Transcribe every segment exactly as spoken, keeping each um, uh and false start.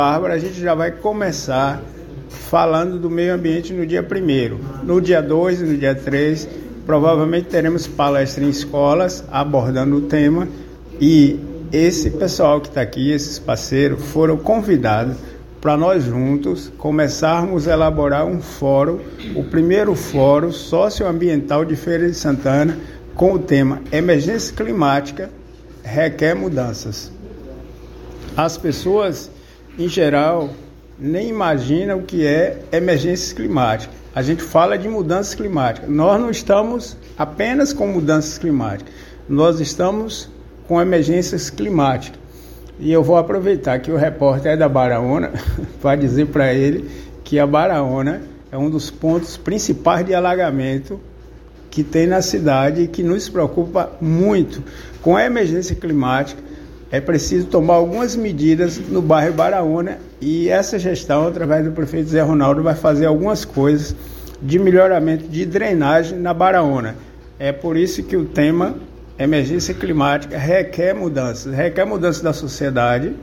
Bárbara, a gente já vai começar falando do meio ambiente no dia primeiro. No dia dois e no dia três, provavelmente teremos palestra em escolas abordando o tema, e esse pessoal que está aqui, esses parceiros, foram convidados para nós juntos começarmos a elaborar um fórum, o primeiro fórum socioambiental de Feira de Santana, com o tema Emergência Climática requer mudanças. As pessoas, em geral, nem imaginam o que é emergência climática. A gente fala de mudanças climáticas. Nós não estamos apenas com mudanças climáticas, nós estamos com emergências climáticas. E eu vou aproveitar que o repórter é da Baraúna para dizer para ele que a Baraúna é um dos pontos principais de alagamento que tem na cidade e que nos preocupa muito. Com a emergência climática, é preciso tomar algumas medidas no bairro Baraúna, e essa gestão, através do prefeito Zé Ronaldo, vai fazer algumas coisas de melhoramento de drenagem na Baraúna. É por isso que o tema emergência climática requer mudanças, requer mudanças da sociedade.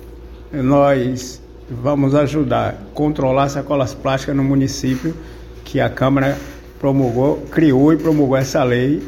Nós vamos ajudar a controlar sacolas plásticas no município, que a Câmara promulgou, criou e promulgou essa lei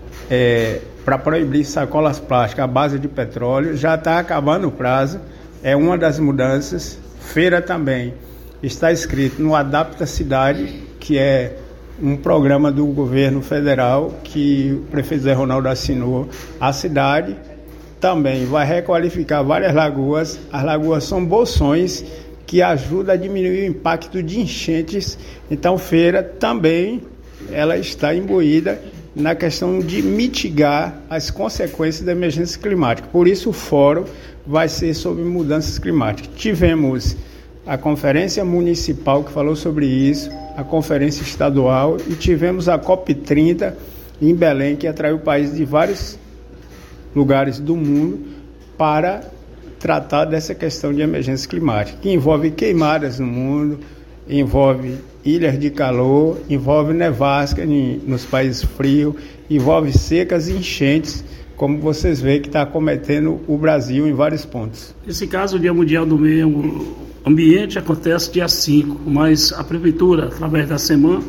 é, para proibir sacolas plásticas à base de petróleo. Já está acabando o prazo, é uma das mudanças. Feira também está escrito no Adapta Cidade, que é um programa do governo federal que o prefeito Zé Ronaldo assinou. A cidade também vai requalificar várias lagoas. As lagoas são bolsões que ajudam a diminuir o impacto de enchentes. Então, Feira também ela está imbuída na questão de mitigar as consequências da emergência climática. Por isso, o fórum vai ser sobre mudanças climáticas. Tivemos a conferência municipal que falou sobre isso, a conferência estadual, e tivemos a COP trinta em Belém, que atraiu países de vários lugares do mundo para tratar dessa questão de emergência climática, que envolve queimadas no mundo, envolve ilhas de calor, envolve nevasca em, nos países frios, envolve secas e enchentes, como vocês veem que está acometendo o Brasil em vários pontos. Esse caso, o Dia Mundial do Meio Ambiente, acontece dia cinco, mas a Prefeitura, através da SEMAN,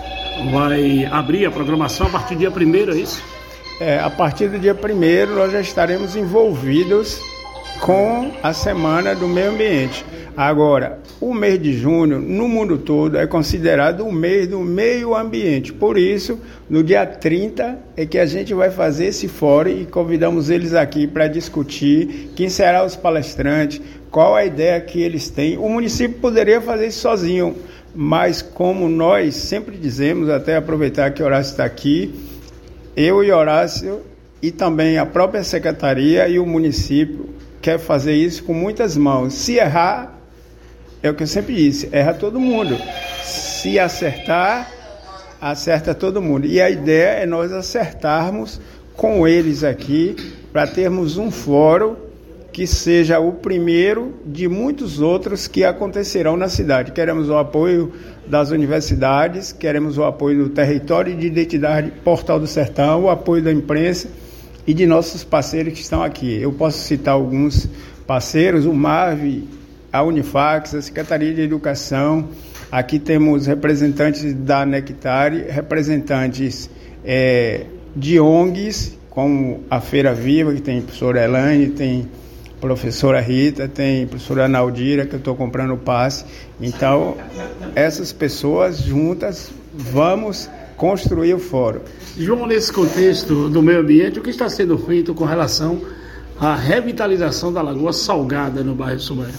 vai abrir a programação a partir do dia primeiro, é isso? É, a partir do dia primeiro nós já estaremos envolvidos com a Semana do Meio Ambiente. Agora, o mês de junho, no mundo todo, é considerado o mês do meio ambiente. Por isso, no dia trinta é que a gente vai fazer esse fórum e convidamos eles aqui para discutir quem serão os palestrantes, qual a ideia que eles têm. O município poderia fazer isso sozinho, mas como nós sempre dizemos, até aproveitar que Horácio está aqui, eu e Horácio e também a própria secretaria e o município quer fazer isso com muitas mãos. Se errar, é o que eu sempre disse, erra todo mundo. Se acertar, acerta todo mundo. E a ideia é nós acertarmos com eles aqui para termos um fórum que seja o primeiro de muitos outros que acontecerão na cidade. Queremos o apoio das universidades, queremos o apoio do Território de Identidade Portal do Sertão, o apoio da imprensa e de nossos parceiros que estão aqui. Eu posso citar alguns parceiros, o MAV, a Unifax, a Secretaria de Educação. Aqui temos representantes da Nectare, representantes é, de O N Gs, como a Feira Viva, que tem a professora Elaine, tem a professora Rita, tem a professora Naldira, que eu estou comprando o passe. Então, essas pessoas juntas, vamos construir o fórum. João, nesse contexto do meio ambiente, o que está sendo feito com relação à revitalização da Lagoa Salgada no bairro Sumaré?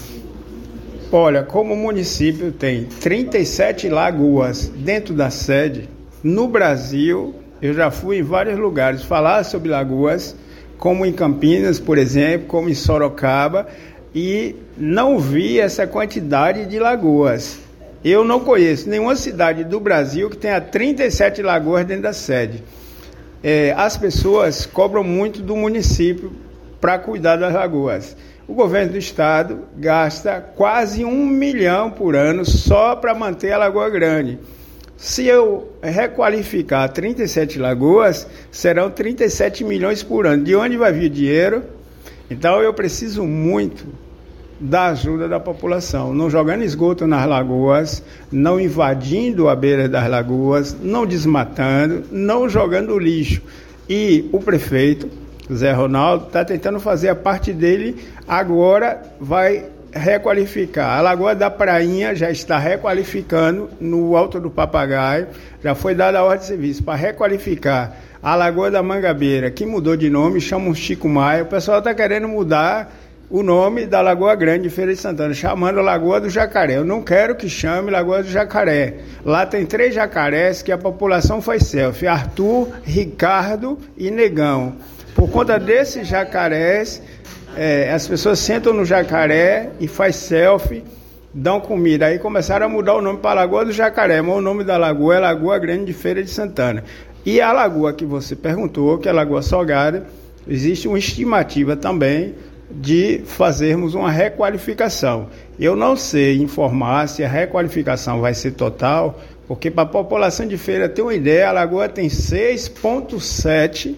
Olha, como o município tem trinta e sete lagoas dentro da sede, no Brasil, eu já fui em vários lugares falar sobre lagoas, como em Campinas, por exemplo, como em Sorocaba, e não vi essa quantidade de lagoas. Eu não conheço nenhuma cidade do Brasil que tenha trinta e sete lagoas dentro da sede. É, as pessoas cobram muito do município para cuidar das lagoas. O governo do estado gasta quase um milhão por ano só para manter a Lagoa Grande. Se eu requalificar trinta e sete lagoas, serão trinta e sete milhões por ano. De onde vai vir o dinheiro? Então eu preciso muito da ajuda da população, não jogando esgoto nas lagoas, não invadindo a beira das lagoas, não desmatando, não jogando lixo. E o prefeito, Zé Ronaldo, está tentando fazer a parte dele, agora vai requalificar. A Lagoa da Prainha já está requalificando no Alto do Papagaio, já foi dada a ordem de serviço para requalificar. A Lagoa da Mangabeira, que mudou de nome, chama Chico Maia, o pessoal está querendo mudar o nome da Lagoa Grande de Feira de Santana, chamando Lagoa do Jacaré. Eu não quero que chame Lagoa do Jacaré. Lá tem três jacarés que a população faz selfie, Arthur, Ricardo e Negão. Por conta desses jacarés, é, as pessoas sentam no jacaré e faz selfie, dão comida. Aí começaram a mudar o nome para Lagoa do Jacaré, mas o nome da lagoa é Lagoa Grande de Feira de Santana. E a lagoa que você perguntou, que é a Lagoa Salgada, existe uma estimativa também de fazermos uma requalificação. Eu não sei informar se a requalificação vai ser total, porque para a população de Feira ter uma ideia, a lagoa tem seis vírgula sete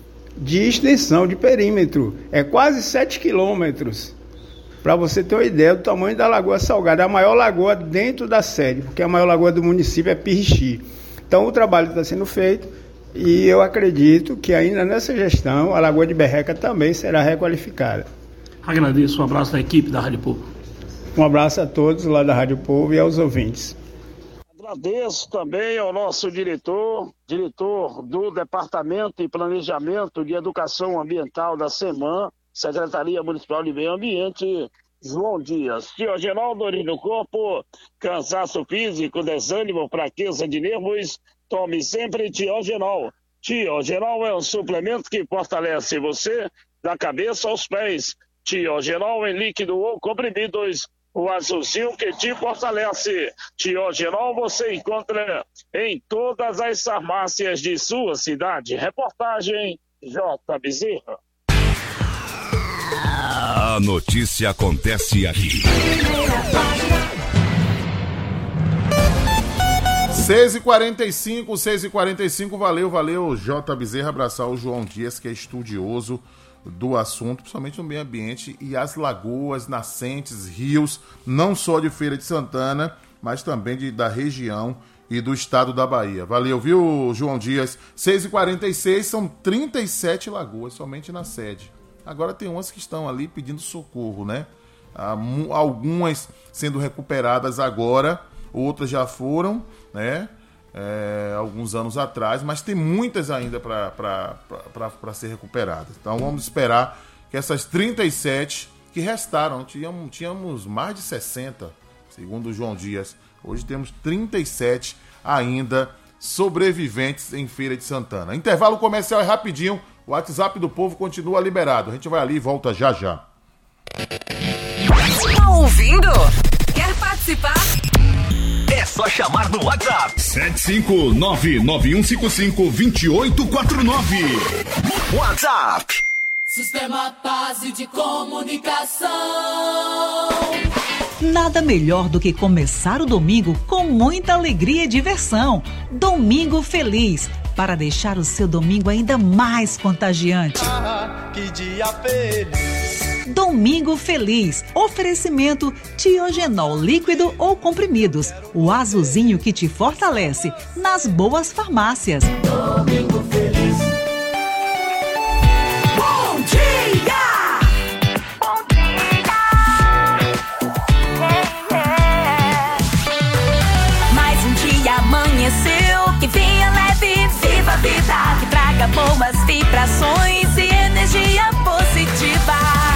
de extensão de perímetro, é quase sete quilômetros, para você ter uma ideia do tamanho da Lagoa Salgada, a maior lagoa dentro da sede, porque a maior lagoa do município é Pirixi. Então o trabalho está sendo feito e eu acredito que ainda nessa gestão a Lagoa de Berreca também será requalificada. Agradeço, um abraço da equipe da Rádio Povo. Um abraço a todos lá da Rádio Povo e aos ouvintes. Agradeço também ao nosso diretor, diretor do Departamento de Planejamento de Educação Ambiental da SEMAN, Secretaria Municipal de Meio Ambiente, João Dias. Tiogenol, dores no corpo, cansaço físico, desânimo, fraqueza de nervos, tome sempre Tiogenol. Tiogenol é um suplemento que fortalece você da cabeça aos pés. Tiogenol em líquido ou comprimidos, o azulzinho que te fortalece. Tiogenol você encontra em todas as farmácias de sua cidade. Reportagem J. Bezerra. A notícia acontece aqui. seis e quarenta e cinco, seis e quarenta e cinco, valeu, valeu, J. Bezerra, abraçar o João Dias, que é estudioso do assunto, principalmente no meio ambiente e as lagoas, nascentes, rios, não só de Feira de Santana, mas também de, da região e do estado da Bahia. Valeu, viu, João Dias? seis e quarenta e seis, são trinta e sete lagoas somente na sede. Agora tem umas que estão ali pedindo socorro, né? Algumas sendo recuperadas agora, outras já foram, né? É, alguns anos atrás, mas tem muitas ainda para ser recuperadas. Então vamos esperar que essas trinta e sete que restaram, tínhamos, tínhamos mais de sessenta, segundo o João Dias. Hoje temos trinta e sete ainda sobreviventes em Feira de Santana. Intervalo comercial é rapidinho, o WhatsApp do Povo continua liberado. A gente vai ali e volta já já. Tá ouvindo? Quer participar? É só chamar no WhatsApp sete cinco nove nove um cinco cinco dois oito quatro nove. WhatsApp Sistema Base de Comunicação. Nada melhor do que começar o domingo com muita alegria e diversão. Domingo Feliz, para deixar o seu domingo ainda mais contagiante. Ah, que dia feliz. Domingo Feliz. Oferecimento Tiogenol líquido ou comprimidos. O azulzinho que te fortalece. Nas boas farmácias. Domingo Feliz. Bom dia! Bom dia! Yeah. Mais um dia amanheceu. Que venha leve, viva a vida. Que traga boas vibrações e energia positiva.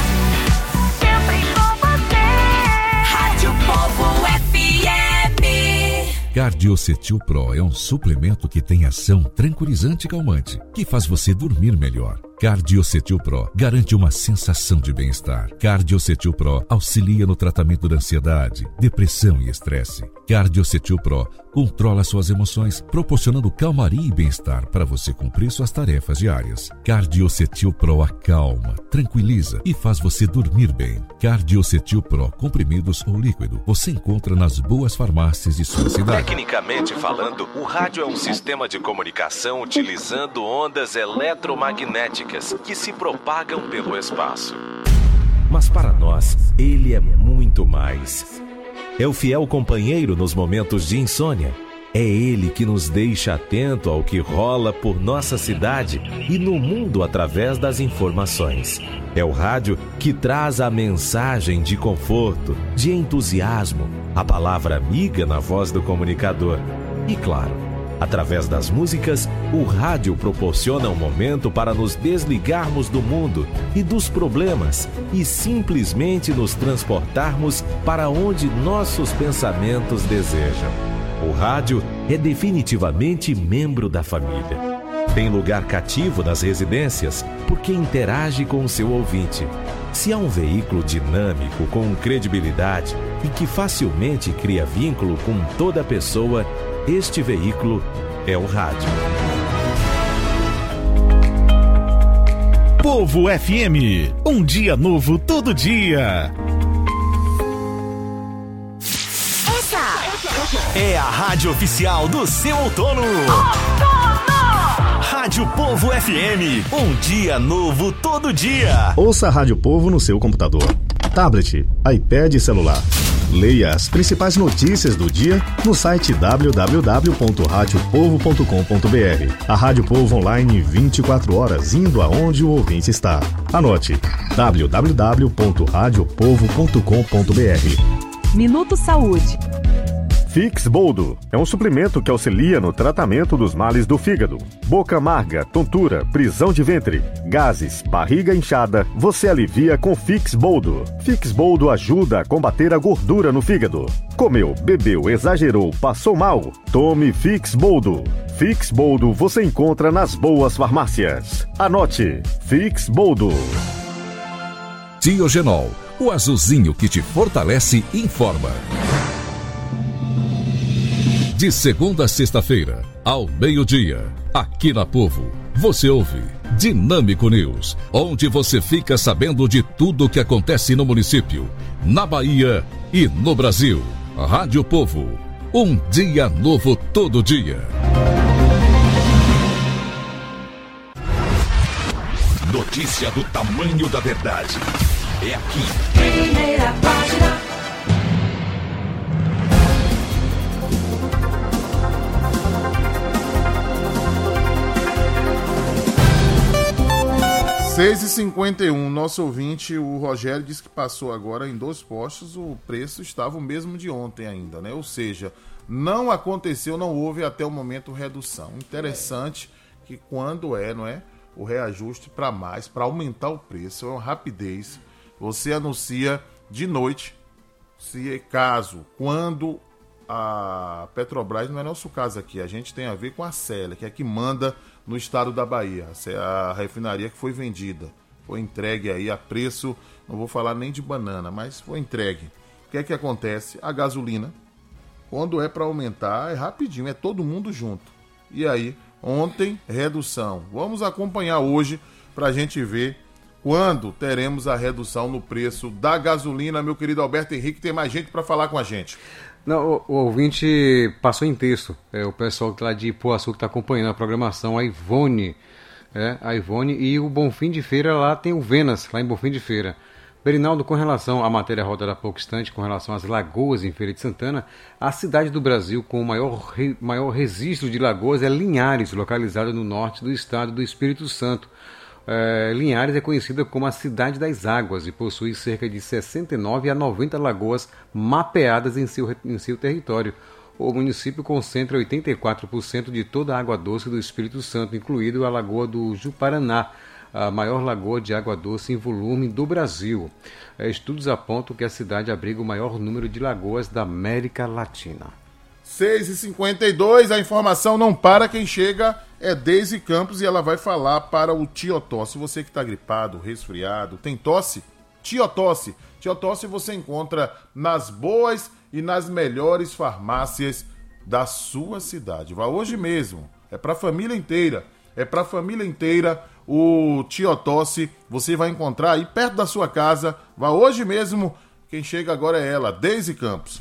Cardiocetil Pro é um suplemento que tem ação tranquilizante e calmante, que faz você dormir melhor. Cardiocetil Pro garante uma sensação de bem-estar. Cardiocetil Pro auxilia no tratamento da ansiedade, depressão e estresse. Cardiocetil Pro controla suas emoções, proporcionando calmaria e bem-estar para você cumprir suas tarefas diárias. Cardiocetil Pro acalma, tranquiliza e faz você dormir bem. Cardiocetil Pro, comprimidos ou líquido, você encontra nas boas farmácias de sua cidade. Tecnicamente falando, o rádio é um sistema de comunicação utilizando ondas eletromagnéticas que se propagam pelo espaço. mas para nós, ele é muito mais. É o fiel companheiro nos momentos de insônia. É ele que nos deixa atento ao que rola por nossa cidade e no mundo através das informações. É o rádio que traz a mensagem de conforto, de entusiasmo, a palavra amiga na voz do comunicador. E claro, através das músicas, o rádio proporciona um momento para nos desligarmos do mundo e dos problemas e simplesmente nos transportarmos para onde nossos pensamentos desejam. O rádio é definitivamente membro da família. Tem lugar cativo nas residências porque interage com o seu ouvinte. Se há um veículo dinâmico, com credibilidade e que facilmente cria vínculo com toda pessoa, este veículo é o rádio. Povo F M, um dia novo todo dia. É a rádio oficial do seu outono. Outono! Rádio Povo F M, um dia novo todo dia. Ouça a Rádio Povo no seu computador, tablet, iPad e celular. Leia as principais notícias do dia no site w w w ponto rádio povo ponto com ponto b r. A Rádio Povo online vinte e quatro horas, indo aonde o ouvinte está. Anote: w w w ponto rádio povo ponto com ponto b r. Minuto Saúde. Fix Boldo é um suplemento que auxilia no tratamento dos males do fígado. Boca amarga, tontura, prisão de ventre, gases, barriga inchada, você alivia com Fix Boldo. Fix Boldo ajuda a combater a gordura no fígado. Comeu, bebeu, exagerou, passou mal? Tome Fix Boldo. Fix Boldo você encontra nas boas farmácias. Anote: Fix Boldo. Diogenol, o azulzinho que te fortalece, informa. De segunda a sexta-feira, ao meio-dia, aqui na Povo, você ouve Dinâmico News, onde você fica sabendo de tudo o que acontece no município, na Bahia e no Brasil. Rádio Povo, um dia novo todo dia. Notícia do tamanho da verdade. É aqui. Primeira página. seis e cinquenta e um, nosso ouvinte, o Rogério, disse que passou agora em dois postos, o preço estava o mesmo de ontem ainda, né? Ou seja, não aconteceu, não houve até o momento redução. Interessante que quando é, não é, o reajuste para mais, para aumentar o preço, é uma rapidez. Você anuncia de noite, se é caso, quando a Petrobras, não é nosso caso aqui, a gente tem a ver com a Célia, que é que manda no estado da Bahia, a refinaria que foi vendida, foi entregue aí a preço, não vou falar nem de banana, mas foi entregue. O que é que acontece? A gasolina, quando é para aumentar, é rapidinho, é todo mundo junto. E aí, ontem, redução. Vamos acompanhar hoje para a gente ver quando teremos a redução no preço da gasolina. Meu querido Alberto Henrique, tem mais gente para falar com a gente. Não, o, o ouvinte passou em texto, é o pessoal lá de Ipuaçu que está acompanhando a programação, a Ivone, é, a Ivone e o Bonfim de Feira, lá tem o Venas, lá em Bonfim de Feira. Berinaldo, com relação à matéria rodada há pouco instante, com relação às lagoas em Feira de Santana, a cidade do Brasil com o maior, re, maior registro de lagoas é Linhares, localizada no norte do estado do Espírito Santo. É, Linhares é conhecida como a Cidade das Águas e possui cerca de sessenta e nove a noventa lagoas mapeadas em seu, em seu território. O município concentra oitenta e quatro por cento de toda a água doce do Espírito Santo, incluindo a Lagoa do Juparaná, a maior lagoa de água doce em volume do Brasil. É, estudos apontam que a cidade abriga o maior número de lagoas da América Latina. seis e cinquenta e dois, a informação não para, quem chega é Deise Campos e ela vai falar para o Tiotosse. Você que está gripado, resfriado, tem tosse? Tiotosse. Tiotosse você encontra nas boas e nas melhores farmácias da sua cidade. Vá hoje mesmo, é para a família inteira, é para a família inteira o Tiotosse. Você vai encontrar aí perto da sua casa. Vá hoje mesmo, quem chega agora é ela, Deise Campos.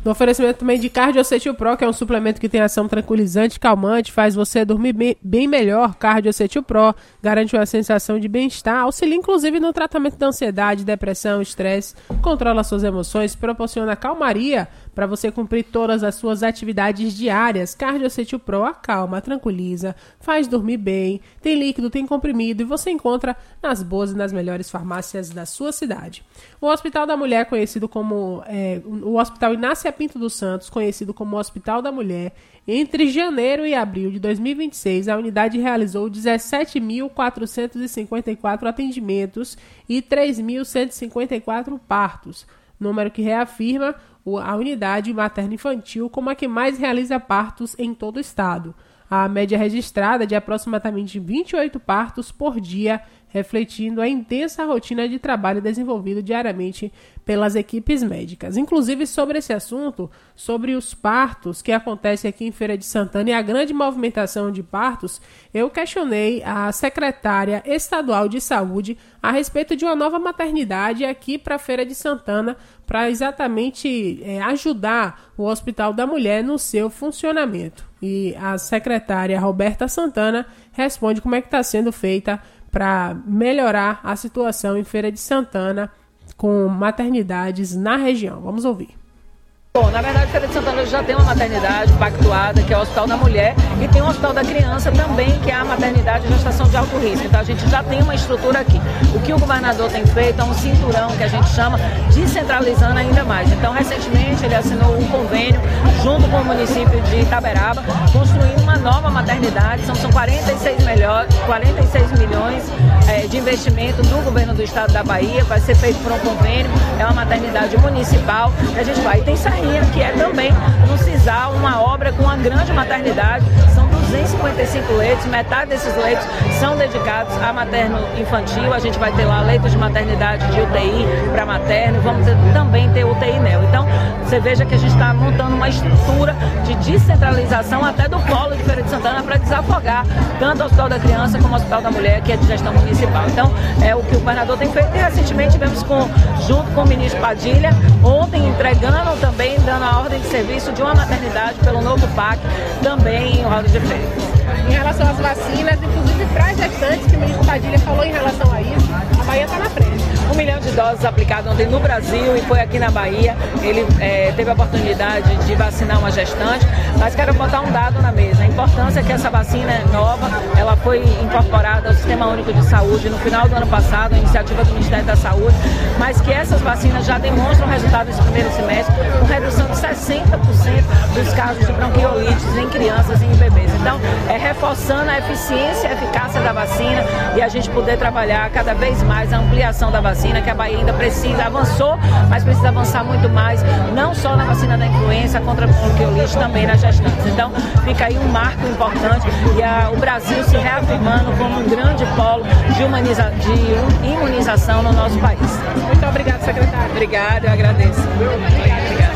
No oferecimento também de Cardiocetil Pro, que é um suplemento que tem ação tranquilizante, calmante, faz você dormir bem, bem melhor. Cardiocetil Pro garante uma sensação de bem-estar, auxilia inclusive no tratamento da ansiedade, depressão, estresse, controla suas emoções, proporciona calmaria para você cumprir todas as suas atividades diárias. Cardiocetil Pro acalma, tranquiliza, faz dormir bem, tem líquido, tem comprimido e você encontra nas boas e nas melhores farmácias da sua cidade. O Hospital da Mulher, conhecido como é, o Hospital Inácia Pinto dos Santos, conhecido como Hospital da Mulher, entre janeiro e abril de dois mil e vinte e seis, a unidade realizou dezessete mil quatrocentos e cinquenta e quatro atendimentos e três mil cento e cinquenta e quatro partos, número que reafirma a unidade materno-infantil como a que mais realiza partos em todo o estado. A média registrada é de aproximadamente vinte e oito partos por dia, refletindo a intensa rotina de trabalho desenvolvido diariamente pelas equipes médicas. Inclusive, sobre esse assunto, sobre os partos que acontecem aqui em Feira de Santana e a grande movimentação de partos, eu questionei a secretária estadual de saúde a respeito de uma nova maternidade aqui para Feira de Santana, para exatamente é, ajudar o Hospital da Mulher no seu funcionamento. E a secretária Roberta Santana responde como é que está sendo feita para melhorar a situação em Feira de Santana com maternidades na região. Vamos ouvir. Bom, na verdade, Feira de Santana já tem uma maternidade pactuada, que é o Hospital da Mulher, e tem o Hospital da Criança também, que é a maternidade e gestação de alto risco. Então, a gente já tem uma estrutura aqui. O que o governador tem feito é um cinturão, que a gente chama, descentralizando ainda mais. Então, recentemente, ele assinou um convênio, junto com o município de Itaberaba, construindo uma nova maternidade. São, são quarenta e seis, melhor, quarenta e seis milhões é, de investimento do governo do estado da Bahia, vai ser feito por um convênio, é uma maternidade municipal, e a gente vai, tem saída, que é também no CISAL, uma obra com uma grande maternidade. São duzentos e cinquenta e cinco leitos, metade desses leitos são dedicados a materno-infantil. A gente vai ter lá leitos de maternidade de U T I para materno, vamos ter, também ter U T I neo. Então, você veja que a gente está montando uma estrutura de descentralização até do polo de Feira de Santana para desafogar tanto o Hospital da Criança como o Hospital da Mulher, que é de gestão municipal. Então, é o que o governador tem feito e recentemente tivemos com, junto com o ministro Padilha, ontem entregando também, dando a ordem de serviço de uma maternidade pelo novo P A C, também em Roda de Feira. Em relação às vacinas, inclusive para gestantes, que o ministro Padilha falou em relação a isso, a Bahia está na frente. Um milhão de doses aplicadas ontem no Brasil e foi aqui na Bahia. Ele é, teve a oportunidade de vacinar uma gestante, mas quero botar um dado na mesa. A importância é que essa vacina é nova, ela foi incorporada ao Sistema Único de Saúde no final do ano passado, a iniciativa do Ministério da Saúde, mas que essas vacinas já demonstram resultado nesse primeiro semestre, com redução de sessenta por cento dos casos de bronquiolites em crianças e em bebês. Então, é reforçando a eficiência e a eficácia da vacina e a gente poder trabalhar cada vez mais a ampliação da vacina, que a Bahia ainda precisa, avançou, mas precisa avançar muito mais, não só na vacina da influenza contra a bronquiolite, também nas gestantes. Então, fica aí um marco importante e a, o Brasil se reafirmando como um grande polo de, humaniza, de imunização no nosso país. Muito obrigada, secretária. Obrigada, eu agradeço. Obrigada.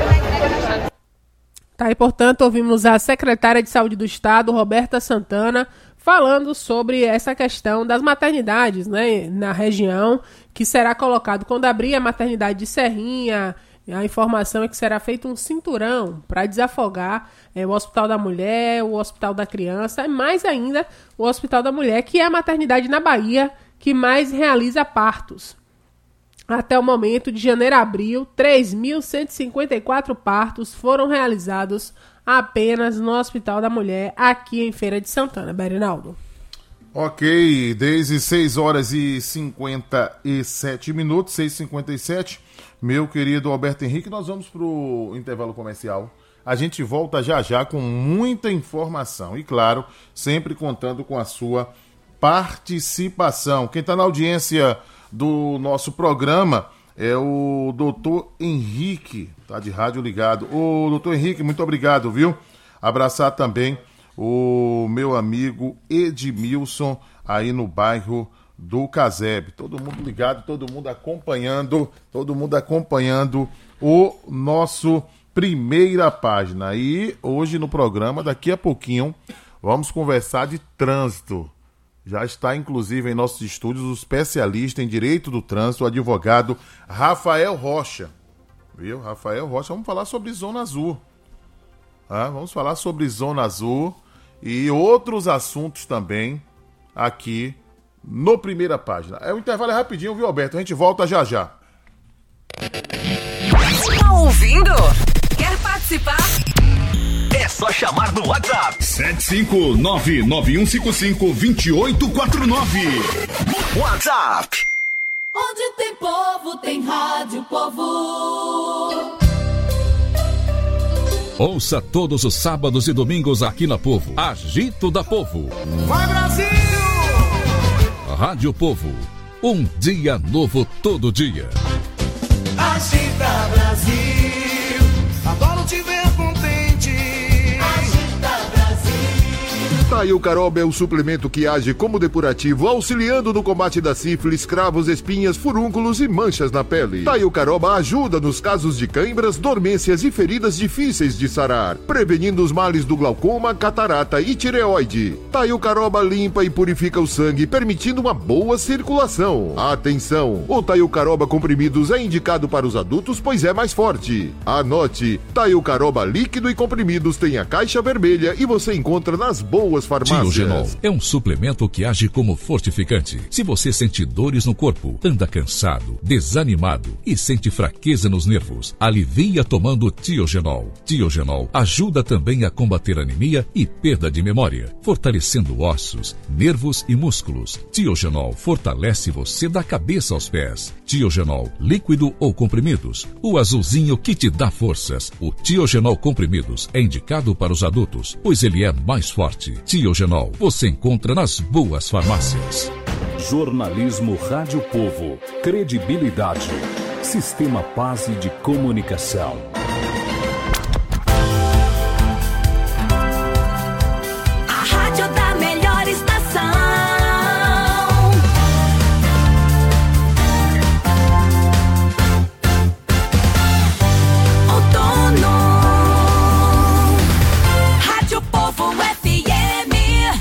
Tá, e portanto ouvimos a secretária de Saúde do Estado, Roberta Santana, falando sobre essa questão das maternidades, né, na região, que será colocado quando abrir a maternidade de Serrinha. A informação é que será feito um cinturão para desafogar é, o Hospital da Mulher, o Hospital da Criança e mais ainda o Hospital da Mulher, que é a maternidade na Bahia que mais realiza partos. Até o momento, de janeiro a abril, três mil cento e cinquenta e quatro partos foram realizados apenas no Hospital da Mulher, aqui em Feira de Santana. Berinaldo. Ok, desde seis horas e cinquenta e sete minutos, seis e cinquenta e sete, meu querido Alberto Henrique, nós vamos para o intervalo comercial. A gente volta já já com muita informação e, claro, sempre contando com a sua participação. Quem está na audiência do nosso programa é o doutor Henrique, tá de rádio ligado. Ô, doutor Henrique, muito obrigado, viu? Abraçar também o meu amigo Edmilson aí no bairro do Casebe. Todo mundo ligado, todo mundo acompanhando, todo mundo acompanhando o nosso Primeira Página. E hoje no programa, daqui a pouquinho, vamos conversar de trânsito. Já está, inclusive, em nossos estúdios o especialista em direito do trânsito, o advogado Rafael Rocha. Viu? Rafael Rocha, vamos falar sobre Zona Azul. Ah, vamos falar sobre Zona Azul e outros assuntos também aqui no Primeira Página. É, o intervalo é rapidinho, viu, Alberto? A gente volta já já. Tá ouvindo? Quer participar? É só chamar no WhatsApp sete cinco nove nove um cinco cinco dois oito quatro nove. WhatsApp. Onde tem povo, tem rádio, povo. Ouça todos os sábados e domingos aqui na Povo. Agito da Povo. Vai, Brasil! Rádio Povo. Um dia novo todo dia. Agita, Brasil. Adoro te ver contente. Agita, Brasil. Taio Caroba é o suplemento que age como depurativo, auxiliando no combate da sífilis, cravos, espinhas, furúnculos e manchas na pele. Taio Caroba ajuda nos casos de cãibras, dormências e feridas difíceis de sarar, prevenindo os males do glaucoma, catarata e tireoide. Taio Caroba limpa e purifica o sangue, permitindo uma boa circulação. Atenção! O Taio Caroba comprimidos é indicado para os adultos, pois é mais forte. Anote: Taio Caroba líquido e comprimidos tem a caixa vermelha e você encontra nas boas farmácias. Tiogenol é um suplemento que age como fortificante. Se você sente dores no corpo, anda cansado, desanimado e sente fraqueza nos nervos, alivia tomando Tiogenol. Tiogenol ajuda também a combater anemia e perda de memória, fortalecendo ossos, nervos e músculos. Tiogenol fortalece você da cabeça aos pés. Tiogenol, líquido ou comprimidos, o azulzinho que te dá forças. O Tiogenol comprimidos é indicado para os adultos, pois ele é mais forte. Tiogenol, você encontra nas boas farmácias. Jornalismo Rádio Povo. Credibilidade. Sistema Paz de Comunicação. A rádio da melhor estação. Outono. Rádio Povo F M.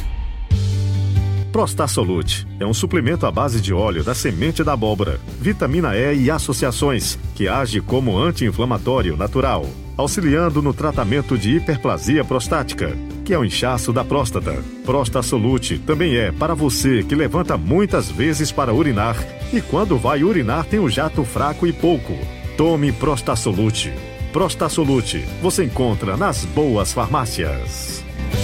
Prostasolute é um suplemento à base de óleo da semente da abóbora, vitamina E e associações, que age como anti-inflamatório natural, auxiliando no tratamento de hiperplasia prostática, que é o inchaço da próstata. Prostasolute também é para você que levanta muitas vezes para urinar e quando vai urinar tem um jato fraco e pouco. Tome Prostasolute. Prostasolute você encontra nas boas farmácias.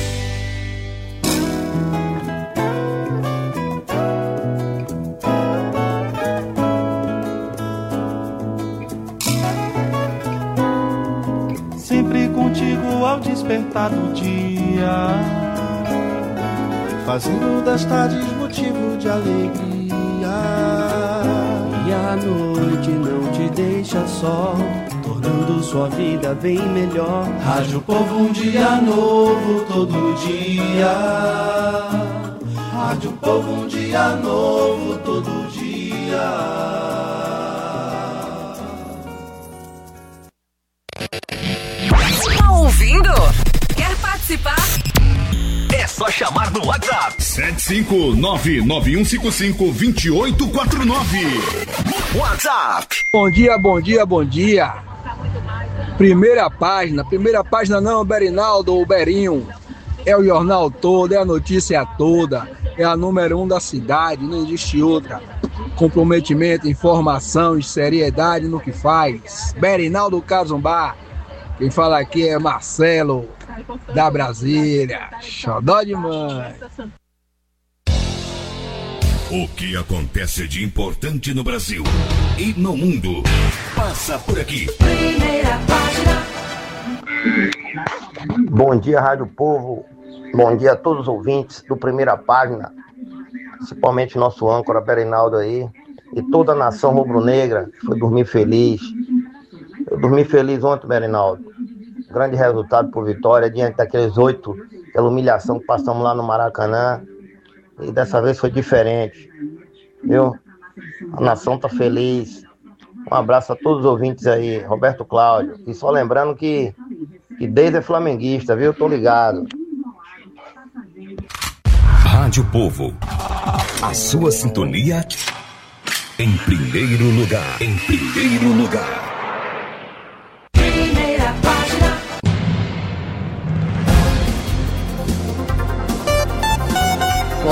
Sempre contigo ao despertar do dia, fazendo das tardes motivo de alegria. E a noite não te deixa só, tornando sua vida bem melhor. Rádio Povo, um dia novo todo dia. Rádio Povo, um dia novo todo dia. Tá ouvindo? Quer participar? É só chamar no WhatsApp sete cinco nove nove um cinco cinco dois oito quatro nove. WhatsApp. Bom dia, bom dia, bom dia. Primeira página, primeira página não, Berinaldo ou Berinho. É o jornal todo, é a notícia toda. É a número um da cidade, não existe outra. Comprometimento, informação e seriedade no que faz. Berinaldo Cazumbá. Quem fala aqui é Marcelo, da Brasília. Xodó de mãe. O que acontece de importante no Brasil e no mundo passa por aqui. Primeira página. Bom dia, Rádio Povo. Bom dia a todos os ouvintes do Primeira Página, principalmente nosso âncora Berinaldo aí, e toda a nação rubro-negra que foi dormir feliz. Eu dormi feliz ontem, Berinaldo. Grande resultado por vitória, diante daqueles oito, pela humilhação que passamos lá no Maracanã. E dessa vez foi diferente, viu? A nação tá feliz. Um abraço a todos os ouvintes aí, Roberto Cláudio. E só lembrando que, que desde é flamenguista, viu? Tô ligado. Rádio Povo. A sua sintonia em primeiro lugar. Em primeiro lugar.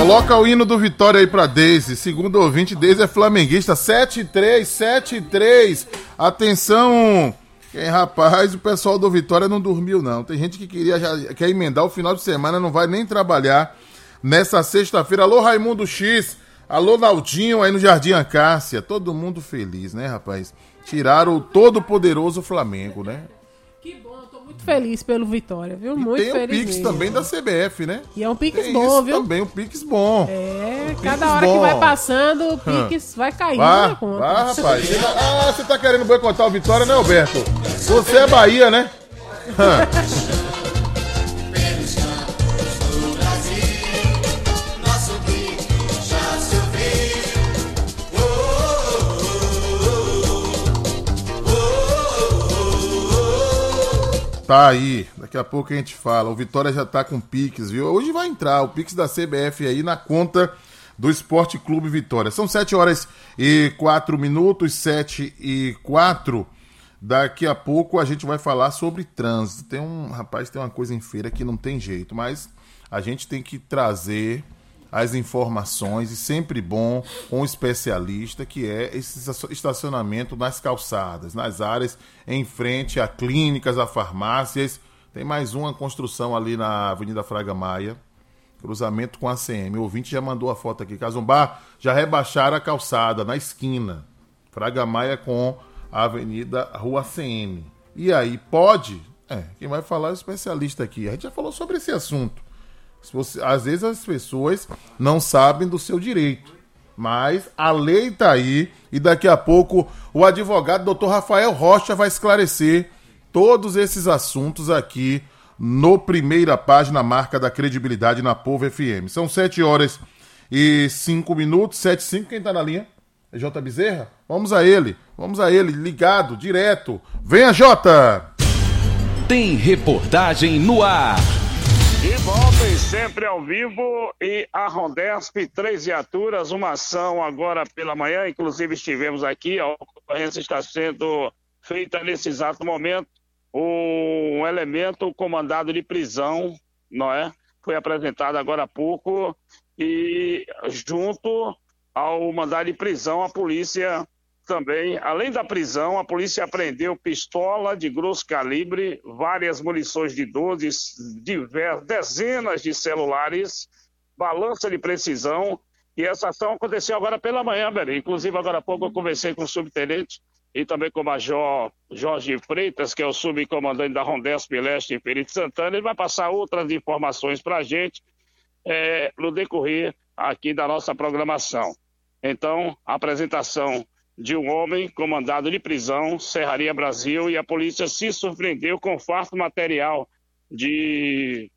Coloca o hino do Vitória aí pra Deise. Segundo ouvinte, Deise é flamenguista. sete três, sete três. Atenção, quem, rapaz, o pessoal do Vitória não dormiu não. Tem gente que queria já, quer emendar o final de semana, não vai nem trabalhar nessa sexta-feira. Alô, Raimundo X. Alô, Naldinho aí no Jardim Acácia. Todo mundo feliz, né, rapaz? Tiraram o todo-poderoso Flamengo, né? Que bom, eu tô muito feliz pelo Vitória, viu? E muito tem feliz. Tem o Pix mesmo. também da C B F, né? E é um Pix tem bom, isso viu? Também um Pix bom. É, um cada Pix hora bom. que vai passando, o Pix vai caindo Vá, na conta. vá, rapaz. Você tá, ah, você tá querendo boicotar o Vitória, né, Alberto? Você é Bahia, né? Tá aí, daqui a pouco a gente fala. O Vitória já tá com Pix, viu? Hoje vai entrar o Pix da C B F aí na conta do Esporte Clube Vitória. São sete horas e quatro minutos, sete e quatro. Daqui a pouco a gente vai falar sobre trânsito. Tem um, rapaz, tem uma coisa em feira que não tem jeito, mas a gente tem que trazer as informações, e sempre bom com um especialista, que é esse estacionamento nas calçadas, nas áreas em frente a clínicas, a farmácias. Tem mais uma construção ali na Avenida Fraga Maia, cruzamento com a C M. O ouvinte já mandou a foto aqui. Casumbá, já rebaixaram a calçada na esquina, Fraga Maia com a Avenida Rua C M. E aí, pode? É, quem vai falar é o especialista aqui. A gente já falou sobre esse assunto. Você, às vezes as pessoas não sabem do seu direito, mas a lei tá aí, e daqui a pouco o advogado doutor Rafael Rocha vai esclarecer todos esses assuntos aqui no Primeira Página, marca da credibilidade na Povo F M. São sete horas e cinco minutos, sete e cinco. Quem tá na linha? É J. Bezerra? Vamos a ele, vamos a ele, ligado, direto. Venha, Jota! Tem reportagem no ar. De volta e sempre ao vivo, e a Rondesp, três viaturas, uma ação agora pela manhã, inclusive estivemos aqui, a ocorrência está sendo feita nesse exato momento, um elemento comandado de prisão, não é? Foi apresentado agora há pouco, e junto ao mandado de prisão, a polícia também, além da prisão, a polícia apreendeu pistola de grosso calibre, várias munições de doze, diversas, dezenas de celulares, balança de precisão, e essa ação aconteceu agora pela manhã, Beri. Inclusive, agora há pouco eu conversei com o subtenente e também com o major Jorge Freitas, que é o subcomandante da Rondesp Leste em Feira de Santana. Ele vai passar outras informações para a gente é, no decorrer aqui da nossa programação. Então, a apresentação de um homem com mandado de prisão, Serraria Brasil, e a polícia se surpreendeu com farto material de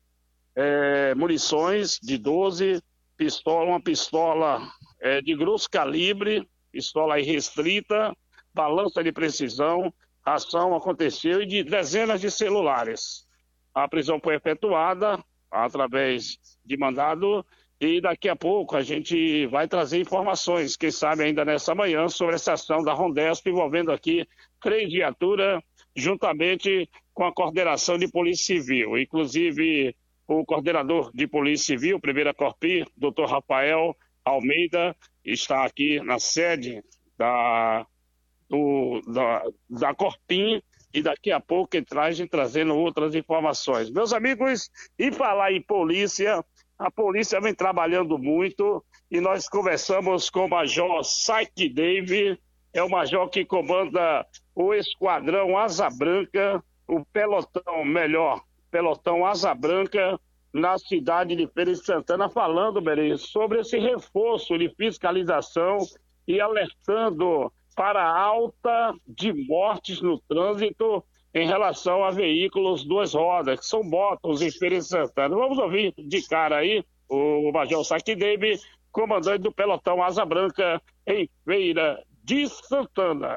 é, munições de doze, pistola, uma pistola é, de grosso calibre, pistola irrestrita, balança de precisão. A ação aconteceu, e de dezenas de celulares. A prisão foi efetuada através de mandado, e daqui a pouco a gente vai trazer informações, quem sabe ainda nessa manhã, sobre essa ação da Rondesp envolvendo aqui três viaturas, juntamente com a coordenação de Polícia Civil. Inclusive, o coordenador de Polícia Civil, primeira Corpi, doutor Rafael Almeida, está aqui na sede da, do, da, da Corpim, e daqui a pouco ele traz trazendo outras informações. Meus amigos, e falar em polícia, a polícia vem trabalhando muito, e nós conversamos com o Major Saik Dave, é o major que comanda o Esquadrão Asa Branca, o pelotão, melhor, pelotão Asa Branca, na cidade de Feira de Santana, falando, Berê, sobre esse reforço de fiscalização e alertando para a alta de mortes no trânsito em relação a veículos duas rodas, que são motos em Feira de Santana. Vamos ouvir de cara aí o Major Saik Dave, comandante do pelotão Asa Branca em Feira de Santana.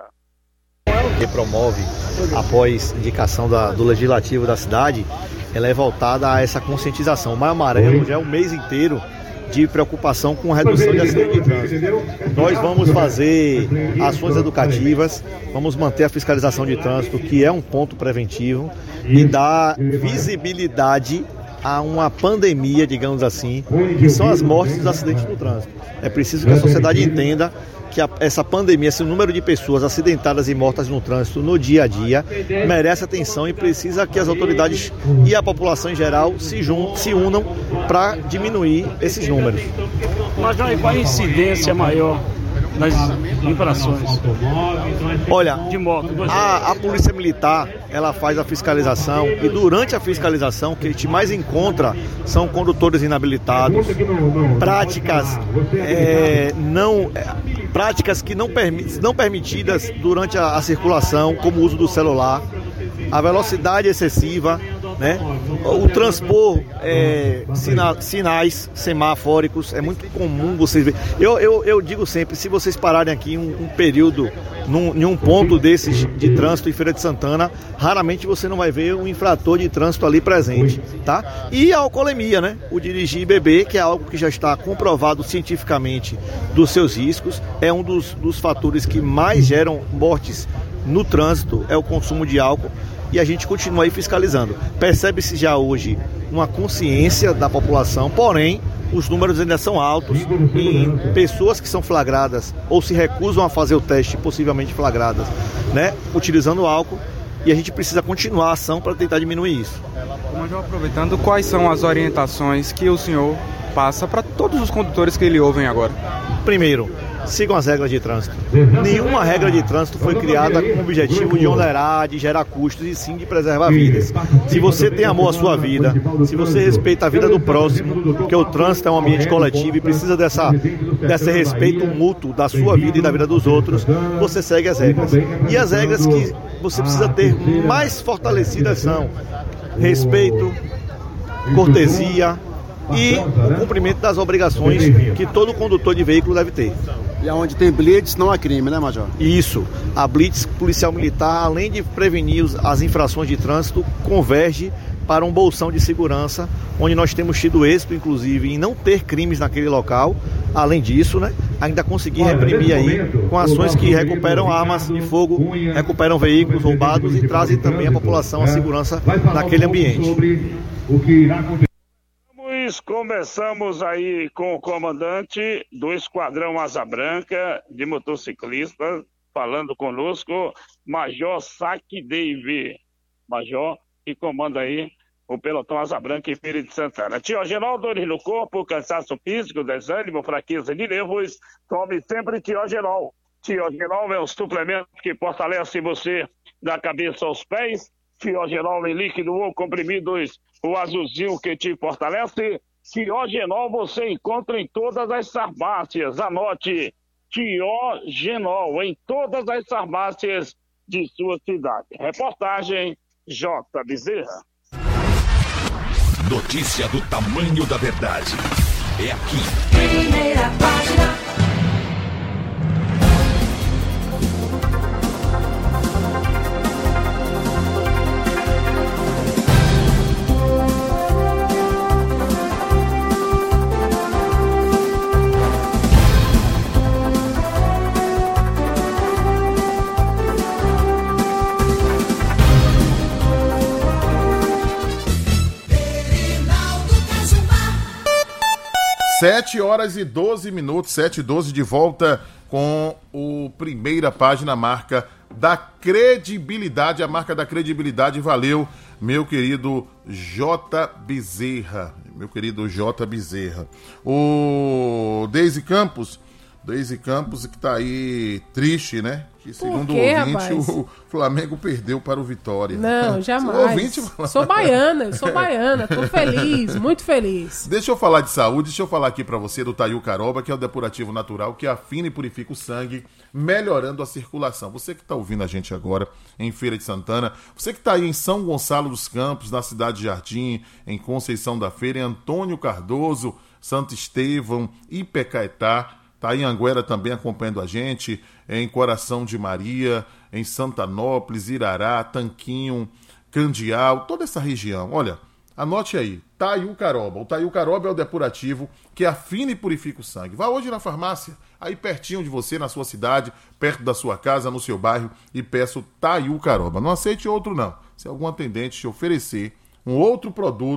Que promove, após indicação da, do Legislativo da cidade, ela é voltada a essa conscientização. O Maio Amarelo já é um mês inteiro de preocupação com a redução de acidentes de trânsito. Nós vamos fazer ações educativas, vamos manter a fiscalização de trânsito, que é um ponto preventivo, e dar visibilidade a uma pandemia, digamos assim, que são as mortes dos acidentes no trânsito. É preciso que a sociedade entenda que a, essa pandemia, esse número de pessoas acidentadas e mortas no trânsito no dia a dia, merece atenção e precisa que as autoridades e a população em geral se, jun, se unam para diminuir esses números. Mas qual a incidência maior das infrações? Olha, de moto, a, a Polícia Militar, ela faz a fiscalização e durante a fiscalização o que a gente mais encontra são condutores inabilitados, práticas é, não é, práticas que não, permi- não permitidas durante a, a circulação, como o uso do celular, a velocidade excessiva, né? O transpor é, sina, sinais semafóricos, é muito comum vocês verem. Eu, eu, eu digo sempre, se vocês pararem aqui um, um período num, em um ponto desses de trânsito em Feira de Santana, raramente você não vai ver um infrator de trânsito ali presente, tá? E a alcoolemia, né? O dirigir e beber, que é algo que já está comprovado cientificamente dos seus riscos, é um dos, dos fatores que mais geram mortes no trânsito, é o consumo de álcool. E a gente continua aí fiscalizando. Percebe-se já hoje uma consciência da população, porém, os números ainda são altos e pessoas que são flagradas ou se recusam a fazer o teste, possivelmente flagradas, né, utilizando álcool, e a gente precisa continuar a ação para tentar diminuir isso. Major, aproveitando, quais são as orientações que o senhor passa para todos os condutores que ele ouvem agora? Primeiro, sigam as regras de trânsito. Nenhuma regra de trânsito foi criada com o objetivo de onerar, de gerar custos, e sim de preservar vidas. Se você tem amor à sua vida, se você respeita a vida do próximo, porque o trânsito é um ambiente coletivo e precisa dessa, desse respeito mútuo da sua vida e da vida dos outros, você segue as regras. E as regras que você precisa ter mais fortalecidas são respeito, cortesia e o cumprimento das obrigações que todo condutor de veículo deve ter. E onde tem blitz não há crime, né, Major? Isso. A blitz policial militar, além de prevenir as infrações de trânsito, converge para um bolsão de segurança, onde nós temos tido êxito, inclusive, em não ter crimes naquele local. Além disso, né, ainda conseguir reprimir aí com ações que recuperam armas de fogo, recuperam veículos roubados e trazem também a população a segurança naquele ambiente. Começamos aí com o comandante do Esquadrão Asa Branca de motociclistas, falando conosco, Major Saque Dave, Major que comanda aí o pelotão Asa Branca em Feira de Santana. Tiogenol, dores no corpo, cansaço físico, desânimo, fraqueza de nervos, tome sempre Tiogenol. Tiogenol é um suplemento que fortalece você da cabeça aos pés. Tiogenol em líquido ou comprimidos, o azulzinho que te fortalece. Tiogenol você encontra em todas as farmácias. Anote, Tiogenol em todas as farmácias de sua cidade. Reportagem J. Bezerra. Notícia do tamanho da verdade. É aqui. Primeira página. sete horas e doze minutos, sete e doze, de volta com o Primeira Página, marca da credibilidade, a marca da credibilidade. Valeu, meu querido J. Bezerra, meu querido J. Bezerra. O Deise Campos, Deise Campos que tá aí triste, né? Que segundo quê, o ouvinte, rapaz? o Flamengo perdeu para o Vitória. Não, jamais. O ouvinte... Sou baiana, eu sou baiana, tô feliz, muito feliz. Deixa eu falar de saúde, deixa eu falar aqui pra você do Taiu Caroba, que é o depurativo natural que afina e purifica o sangue, melhorando a circulação. Você que tá ouvindo a gente agora em Feira de Santana, você que tá aí em São Gonçalo dos Campos, na cidade de Jardim, em Conceição da Feira, em Antônio Cardoso, Santo Estevão, Ipecaetá, tá aí em Anguera também acompanhando a gente, em Coração de Maria, em Santanópolis, Irará, Tanquinho, Candial, toda essa região. Olha, anote aí, Taiu Caroba. O Taiu Caroba é o depurativo que afina e purifica o sangue. Vá hoje na farmácia, aí pertinho de você, na sua cidade, perto da sua casa, no seu bairro, e peça o Taiu Caroba. Não aceite outro não. Se algum atendente te oferecer um outro produto,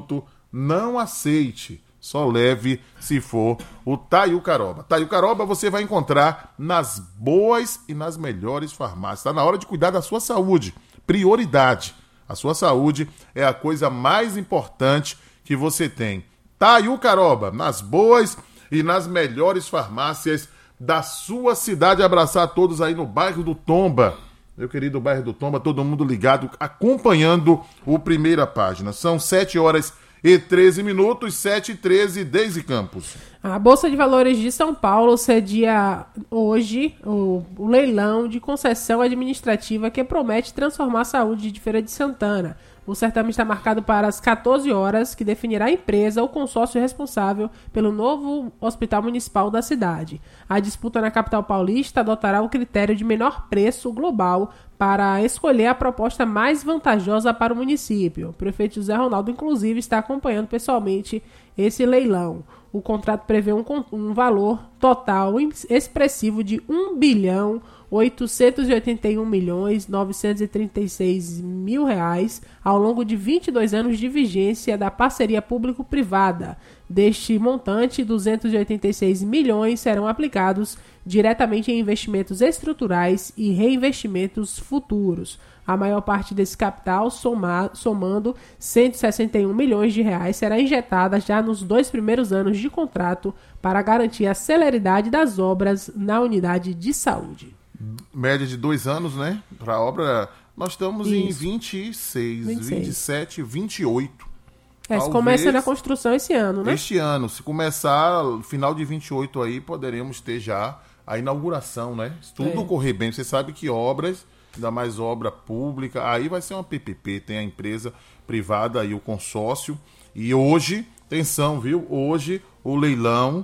não aceite. Só leve se for o Taiucaroba. Taiucaroba você vai encontrar nas boas e nas melhores farmácias. Está na hora de cuidar da sua saúde. Prioridade. A sua saúde é a coisa mais importante que você tem. Taiucaroba, nas boas e nas melhores farmácias da sua cidade. Abraçar a todos aí no bairro do Tomba. Meu querido bairro do Tomba, todo mundo ligado, acompanhando o Primeira Página. São sete horas e treze minutos, sete e treze, Deise Campos. A Bolsa de Valores de São Paulo cedia hoje o, o leilão de concessão administrativa que promete transformar a saúde de Feira de Santana. O certame está marcado para as quatorze horas, que definirá a empresa ou consórcio responsável pelo novo hospital municipal da cidade. A disputa na capital paulista adotará o critério de menor preço global para escolher a proposta mais vantajosa para o município. O prefeito José Ronaldo, inclusive, está acompanhando pessoalmente esse leilão. O contrato prevê um, um valor total expressivo de um bilhão oitocentos e oitenta e um milhões novecentos e trinta e seis mil reais ao longo de vinte e dois anos de vigência da parceria público-privada. Deste montante, duzentos e oitenta e seis milhões serão aplicados diretamente em investimentos estruturais e reinvestimentos futuros. A maior parte desse capital, soma, somando cento e sessenta e um milhões de reais, será injetada já nos dois primeiros anos de contrato para garantir a celeridade das obras na unidade de saúde. Média de dois anos, né? Para a obra, nós estamos Isso. em vinte e seis, vinte e seis. vinte e sete, vinte e oito. É, se Talvez começa na construção esse ano, né? Este ano, se começar final de vinte e oito aí, poderemos ter já a inauguração, né? Se tudo É. correr bem, você sabe que obras, ainda mais obra pública, aí vai ser uma P P P, tem a empresa privada e o consórcio. E hoje, atenção, viu? Hoje o leilão,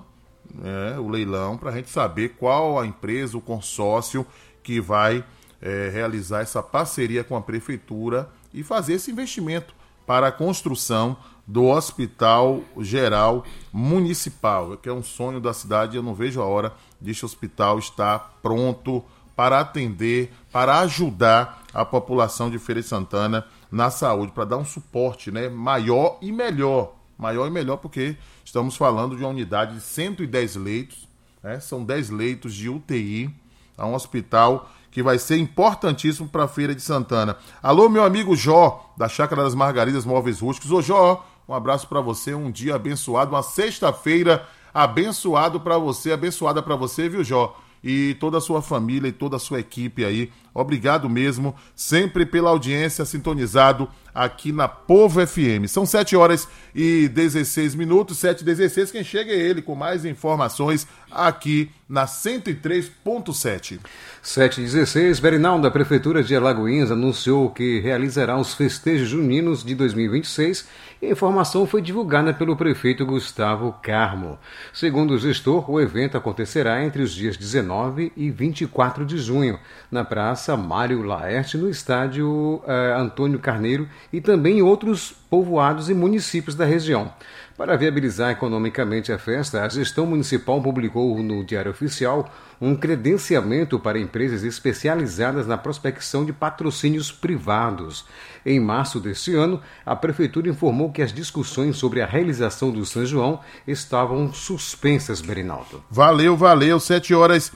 é, o leilão, para a gente saber qual a empresa, o consórcio que vai é, realizar essa parceria com a prefeitura e fazer esse investimento para a construção do Hospital Geral Municipal, que é um sonho da cidade. Eu não vejo a hora deste hospital estar pronto para atender, para ajudar a população de Feira de Santana na saúde, para dar um suporte, né, maior e melhor. Maior e melhor porque estamos falando de uma unidade de cento e dez leitos, né, são dez leitos de U T I, é um hospital que vai ser importantíssimo para a Feira de Santana. Alô, meu amigo Jó, da Chácara das Margaridas Móveis Rústicos. Ô, Jó, um abraço para você, um dia abençoado, uma sexta-feira abençoado para você, abençoada para você, viu, Jó? E toda a sua família e toda a sua equipe aí. Obrigado mesmo, sempre pela audiência, sintonizado aqui na Povo F M. São sete horas e dezesseis minutos, sete e dezesseis. Quem chega é ele com mais informações aqui na cento e três ponto sete. sete e dezesseis, Berinal, da Prefeitura de Alagoinhas, anunciou que realizará os festejos juninos de dois mil e vinte e seis. E a informação foi divulgada pelo prefeito Gustavo Carmo. Segundo o gestor, o evento acontecerá entre os dias dezenove e vinte e quatro de junho, na Praça Mário Laerte, no estádio eh, Antônio Carneiro e também em outros povoados e municípios da região. Para viabilizar economicamente a festa, a gestão municipal publicou no Diário Oficial um credenciamento para empresas especializadas na prospecção de patrocínios privados. Em março deste ano, a Prefeitura informou que as discussões sobre a realização do São João estavam suspensas, Berinaldo. Valeu, valeu. sete horas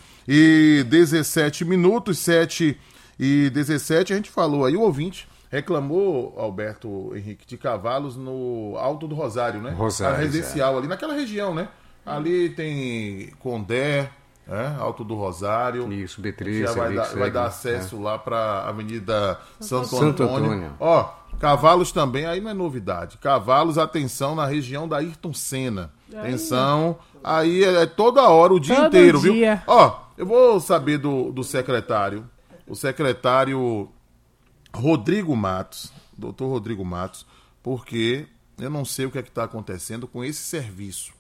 e dezessete minutos, sete e dezessete. A gente falou aí, o ouvinte reclamou, Alberto Henrique, de cavalos no Alto do Rosário, né? Rosário, a residencial ali, naquela região, né? Ali tem Condé, é, Alto do Rosário. Isso, B três. Já vai, dar, segue, vai dar acesso é. lá para a Avenida Santo, Santo Antônio. Antônio. Ó, cavalos também, aí não é novidade. Cavalos, atenção, na região da Ayrton Senna. Atenção, aí é toda hora, o dia Todo inteiro, dia. viu? Ó, eu vou saber do, do secretário. O secretário Rodrigo Matos, doutor Rodrigo Matos, porque eu não sei o que é que está acontecendo com esse serviço.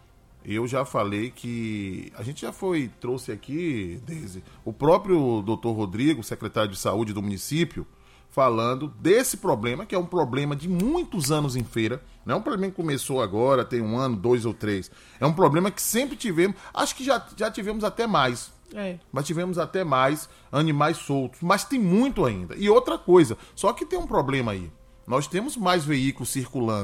Eu já falei que a gente já foi, trouxe aqui, Deise, o próprio doutor Rodrigo, secretário de saúde do município, falando desse problema, que é um problema de muitos anos em feira. Não é um problema que começou agora, tem um ano, dois ou três. É um problema que sempre tivemos, acho que já, já tivemos até mais. É. Mas tivemos até mais animais soltos, mas tem muito ainda. E outra coisa, só que tem um problema aí. Nós temos mais veículos circulando.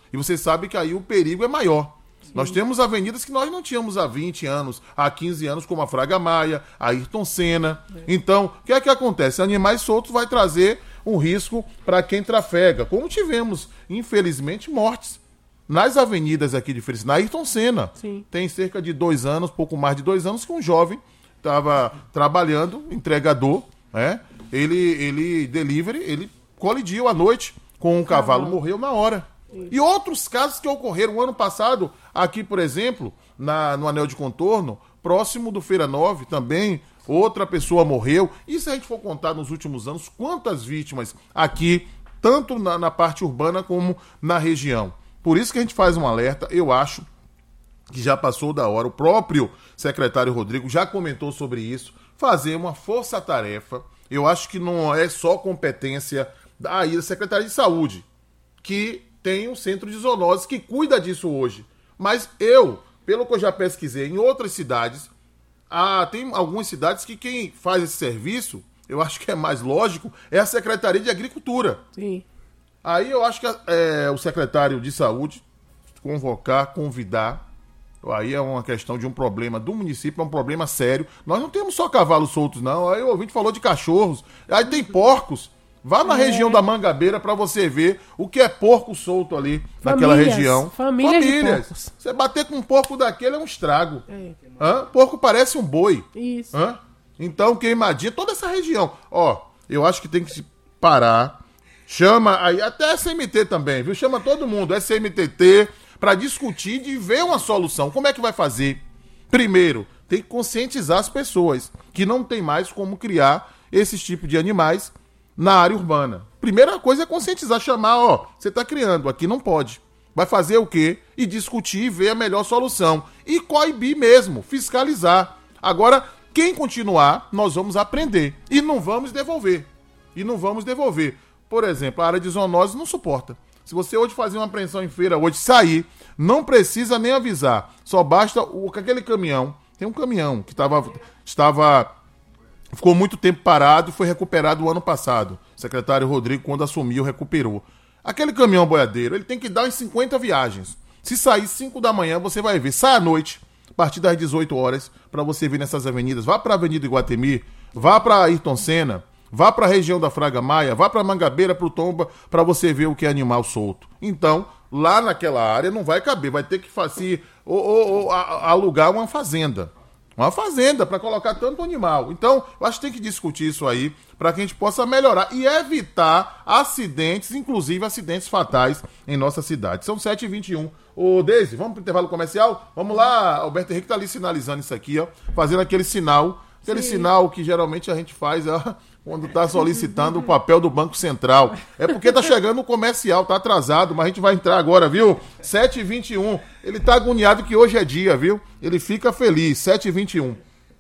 E você sabe que aí o perigo é maior. Sim. Nós temos avenidas que nós não tínhamos há vinte anos, há quinze anos, como a Fraga Maia, a Ayrton Senna. É. Então, o que é que acontece? Animais soltos vai trazer um risco para quem trafega. Como tivemos, infelizmente, mortes nas avenidas aqui de Felicidade. Na Ayrton Senna. Sim. Tem cerca de dois anos, pouco mais de dois anos, que um jovem estava trabalhando, entregador, né? Ele, ele, delivery, ele colidiu à noite com um cavalo, ah, morreu na hora. Isso. E outros casos que ocorreram ano passado, aqui, por exemplo, na, no Anel de Contorno, próximo do Feira nove, também outra pessoa morreu. E se a gente for contar nos últimos anos, quantas vítimas aqui, tanto na, na parte urbana como na região. Por isso que a gente faz um alerta. Eu acho que já passou da hora. O próprio secretário Rodrigo já comentou sobre isso. Fazer uma força-tarefa. Eu acho que não é só competência da Secretaria de Saúde, que tem um centro de zoonose que cuida disso hoje. Mas eu, pelo que eu já pesquisei em outras cidades, ah, tem algumas cidades que quem faz esse serviço, eu acho que é mais lógico, é a Secretaria de Agricultura. Sim. Aí eu acho que é, o secretário de Saúde convocar, convidar, aí é uma questão de um problema do município, é um problema sério. Nós não temos só cavalos soltos, não. Aí o ouvinte falou de cachorros, aí tem porcos. Vá na é. região da Mangabeira para você ver o que é porco solto ali, famílias, naquela região. Famílias, famílias. Você bater com um porco daquele é um estrago. É. Hã? Porco parece um boi. Isso. Hã? Então, queimadinha, toda essa região. Ó, eu acho que tem que se parar. Chama aí, até S M T também, viu? Chama todo mundo, S M T T, para discutir e ver uma solução. Como é que vai fazer? Primeiro, tem que conscientizar as pessoas que não tem mais como criar esses tipos de animais na área urbana. Primeira coisa é conscientizar, chamar, ó, você está criando, aqui não pode. Vai fazer o quê? E discutir e ver a melhor solução. E coibir mesmo, fiscalizar. Agora, quem continuar, nós vamos aprender. E não vamos devolver. E não vamos devolver. Por exemplo, a área de zoonose não suporta. Se você hoje fazer uma apreensão em feira, hoje sair, não precisa nem avisar. Só basta o, aquele caminhão. Tem um caminhão que tava, estava... Ficou muito tempo parado e foi recuperado o ano passado. O secretário Rodrigo, quando assumiu, recuperou. Aquele caminhão boiadeiro, ele tem que dar umas cinquenta viagens. Se sair cinco da manhã, você vai ver. Sai à noite, a partir das dezoito horas, para você ver nessas avenidas. Vá para a Avenida Iguatemi, vá para Ayrton Senna, vá para a região da Fraga Maia, vá para Mangabeira, para o Tomba, para você ver o que é animal solto. Então, lá naquela área não vai caber, vai ter que fazer, ou, ou, ou a, alugar uma fazenda. Uma fazenda para colocar tanto animal. Então, eu acho que tem que discutir isso aí para que a gente possa melhorar e evitar acidentes, inclusive acidentes fatais em nossa cidade. São sete e vinte e um. Ô, Deise, vamos para o intervalo comercial? Vamos lá, Alberto Henrique está ali sinalizando isso aqui, ó, fazendo aquele sinal, aquele Sim. sinal que geralmente a gente faz, ó, quando está solicitando o papel do Banco Central. É porque tá chegando o comercial, tá atrasado, mas a gente vai entrar agora, viu? sete e vinte e um. Ele tá agoniado que hoje é dia, viu? Ele fica feliz. sete e vinte e um.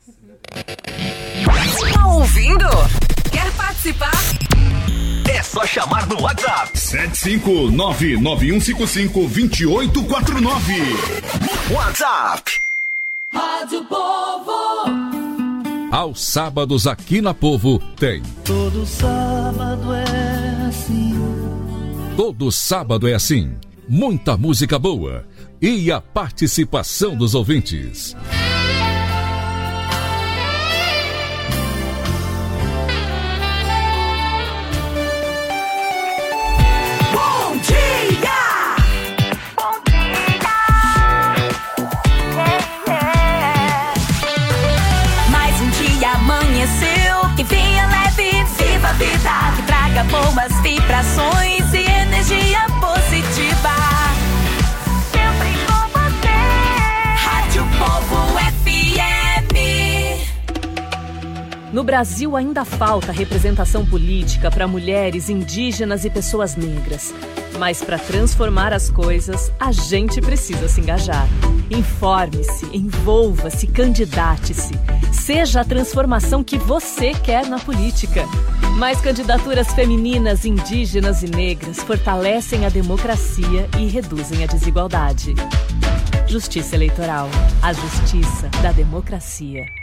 Tá ouvindo? Quer participar? É só chamar no WhatsApp. sete cinco nove nove um cinco cinco dois oito quatro nove. WhatsApp. Rádio Povo. Aos sábados aqui na Povo tem. Todo sábado é assim. Todo sábado é assim. Muita música boa e a participação dos ouvintes. Bom dia! Bom dia! Yeah, yeah. Mais um dia amanheceu, que venha leve, viva a vida, que traga boas vibrações e energia positiva. Sempre com você. Rádio Povo F M. No Brasil ainda falta representação política para mulheres, indígenas e pessoas negras. Mas para transformar as coisas, a gente precisa se engajar. Informe-se, envolva-se, candidate-se. Seja a transformação que você quer na política. Mais candidaturas femininas, indígenas e negras fortalecem a democracia e reduzem a desigualdade. Justiça Eleitoral. A justiça da democracia.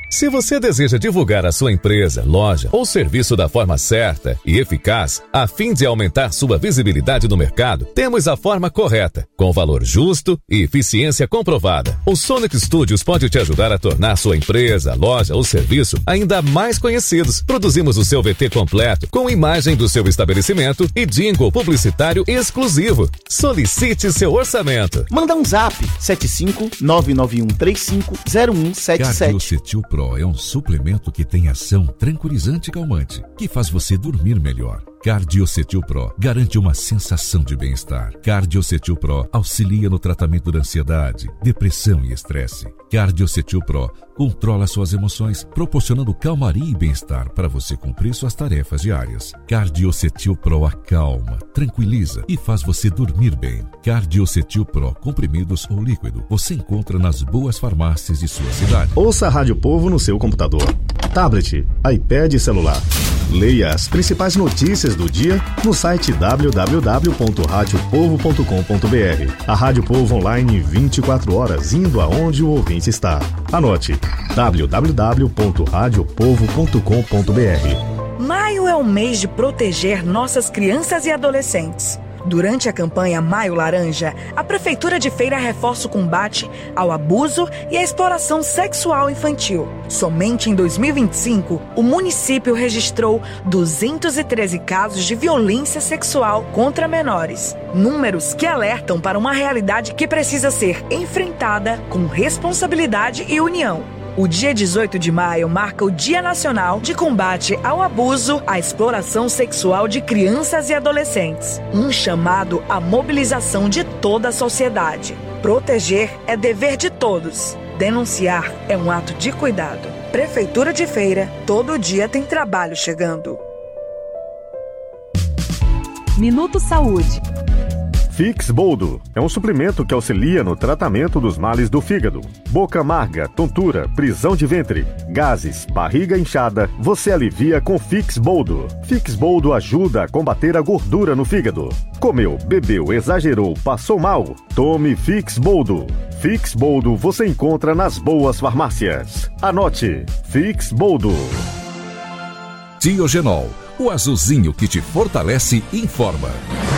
Se você deseja divulgar a sua empresa, loja ou serviço da forma certa e eficaz, a fim de aumentar sua visibilidade no mercado, temos a forma correta, com valor justo e eficiência comprovada. O Sonic Studios pode te ajudar a tornar sua empresa, loja ou serviço ainda mais conhecidos. Produzimos o seu V T completo, com imagem do seu estabelecimento e jingle publicitário exclusivo. Solicite seu orçamento. Manda um zap sete cinco nove nove um três cinco zero um sete sete. Cardiocetil Pro é um suplemento que tem ação tranquilizante e calmante, que faz você dormir melhor. Cardiocetil Pro garante uma sensação de bem-estar. Cardiocetil Pro auxilia no tratamento da ansiedade, depressão e estresse. Cardiocetil Pro controla suas emoções, proporcionando calmaria e bem-estar para você cumprir suas tarefas diárias. Cardiocetil Pro acalma, tranquiliza e faz você dormir bem. Cardiocetil Pro, comprimidos ou líquido, você encontra nas boas farmácias de sua cidade. Ouça a Rádio Povo no seu computador, tablet, iPad e celular. Leia as principais notícias do dia no site w w w ponto rádio povo ponto com ponto b r. A Rádio Povo online vinte e quatro horas, indo aonde o ouvinte está. Anote: w w w ponto rádio povo ponto com ponto b r. Maio é o mês de proteger nossas crianças e adolescentes. Durante a campanha Maio Laranja, a Prefeitura de Feira reforça o combate ao abuso e à exploração sexual infantil. Somente em dois mil e vinte e cinco, o município registrou duzentos e treze casos de violência sexual contra menores. Números que alertam para uma realidade que precisa ser enfrentada com responsabilidade e união. O dia dezoito de maio marca o Dia Nacional de Combate ao Abuso, à Exploração Sexual de Crianças e Adolescentes. Um chamado à mobilização de toda a sociedade. Proteger é dever de todos. Denunciar é um ato de cuidado. Prefeitura de Feira, todo dia tem trabalho chegando. Minuto Saúde. Fix Boldo é um suplemento que auxilia no tratamento dos males do fígado. Boca amarga, tontura, prisão de ventre, gases, barriga inchada, você alivia com Fix Boldo. Fix Boldo ajuda a combater a gordura no fígado. Comeu, bebeu, exagerou, passou mal? Tome Fix Boldo. Fix Boldo você encontra nas boas farmácias. Anote: Fix Boldo. Diogenol, o azulzinho que te fortalece e informa.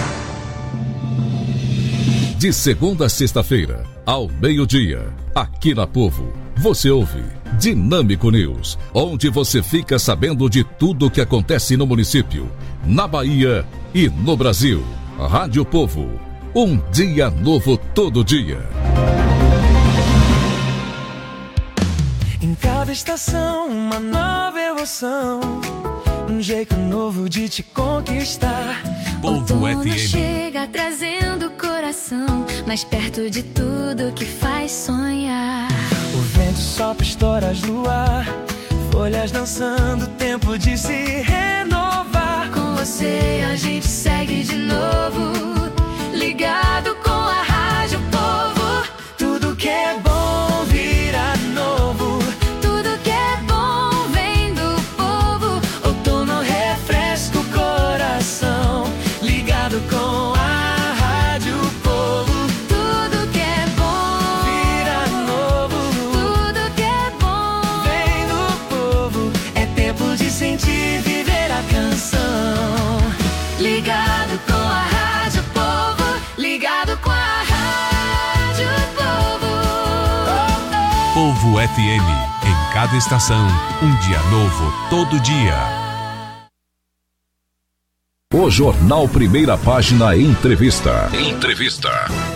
De segunda a sexta-feira, ao meio-dia, aqui na Povo, você ouve Dinâmico News, onde você fica sabendo de tudo o que acontece no município, na Bahia e no Brasil. Rádio Povo, um dia novo todo dia. Em cada estação, uma nova emoção, um jeito novo de te conquistar. Povo F M chega trazendo o coração mais perto de tudo que faz sonhar. O vento sopra estoras no ar, folhas dançando, tempo de se renovar. Com você a gente segue de novo, ligado com a Rádio Povo. Tudo que é bom vira novo, tudo que é bom vem do povo. Outono refresca o coração, ligado com a Rádio Povo. Tudo que é bom vira novo, tudo que é bom vem do povo. É tempo de sentir, viver a canção. Ligado com a Rádio Povo, ligado com a Rádio Povo. Povo F M, em cada estação, um dia novo todo dia. O Jornal Primeira Página Entrevista. Entrevista.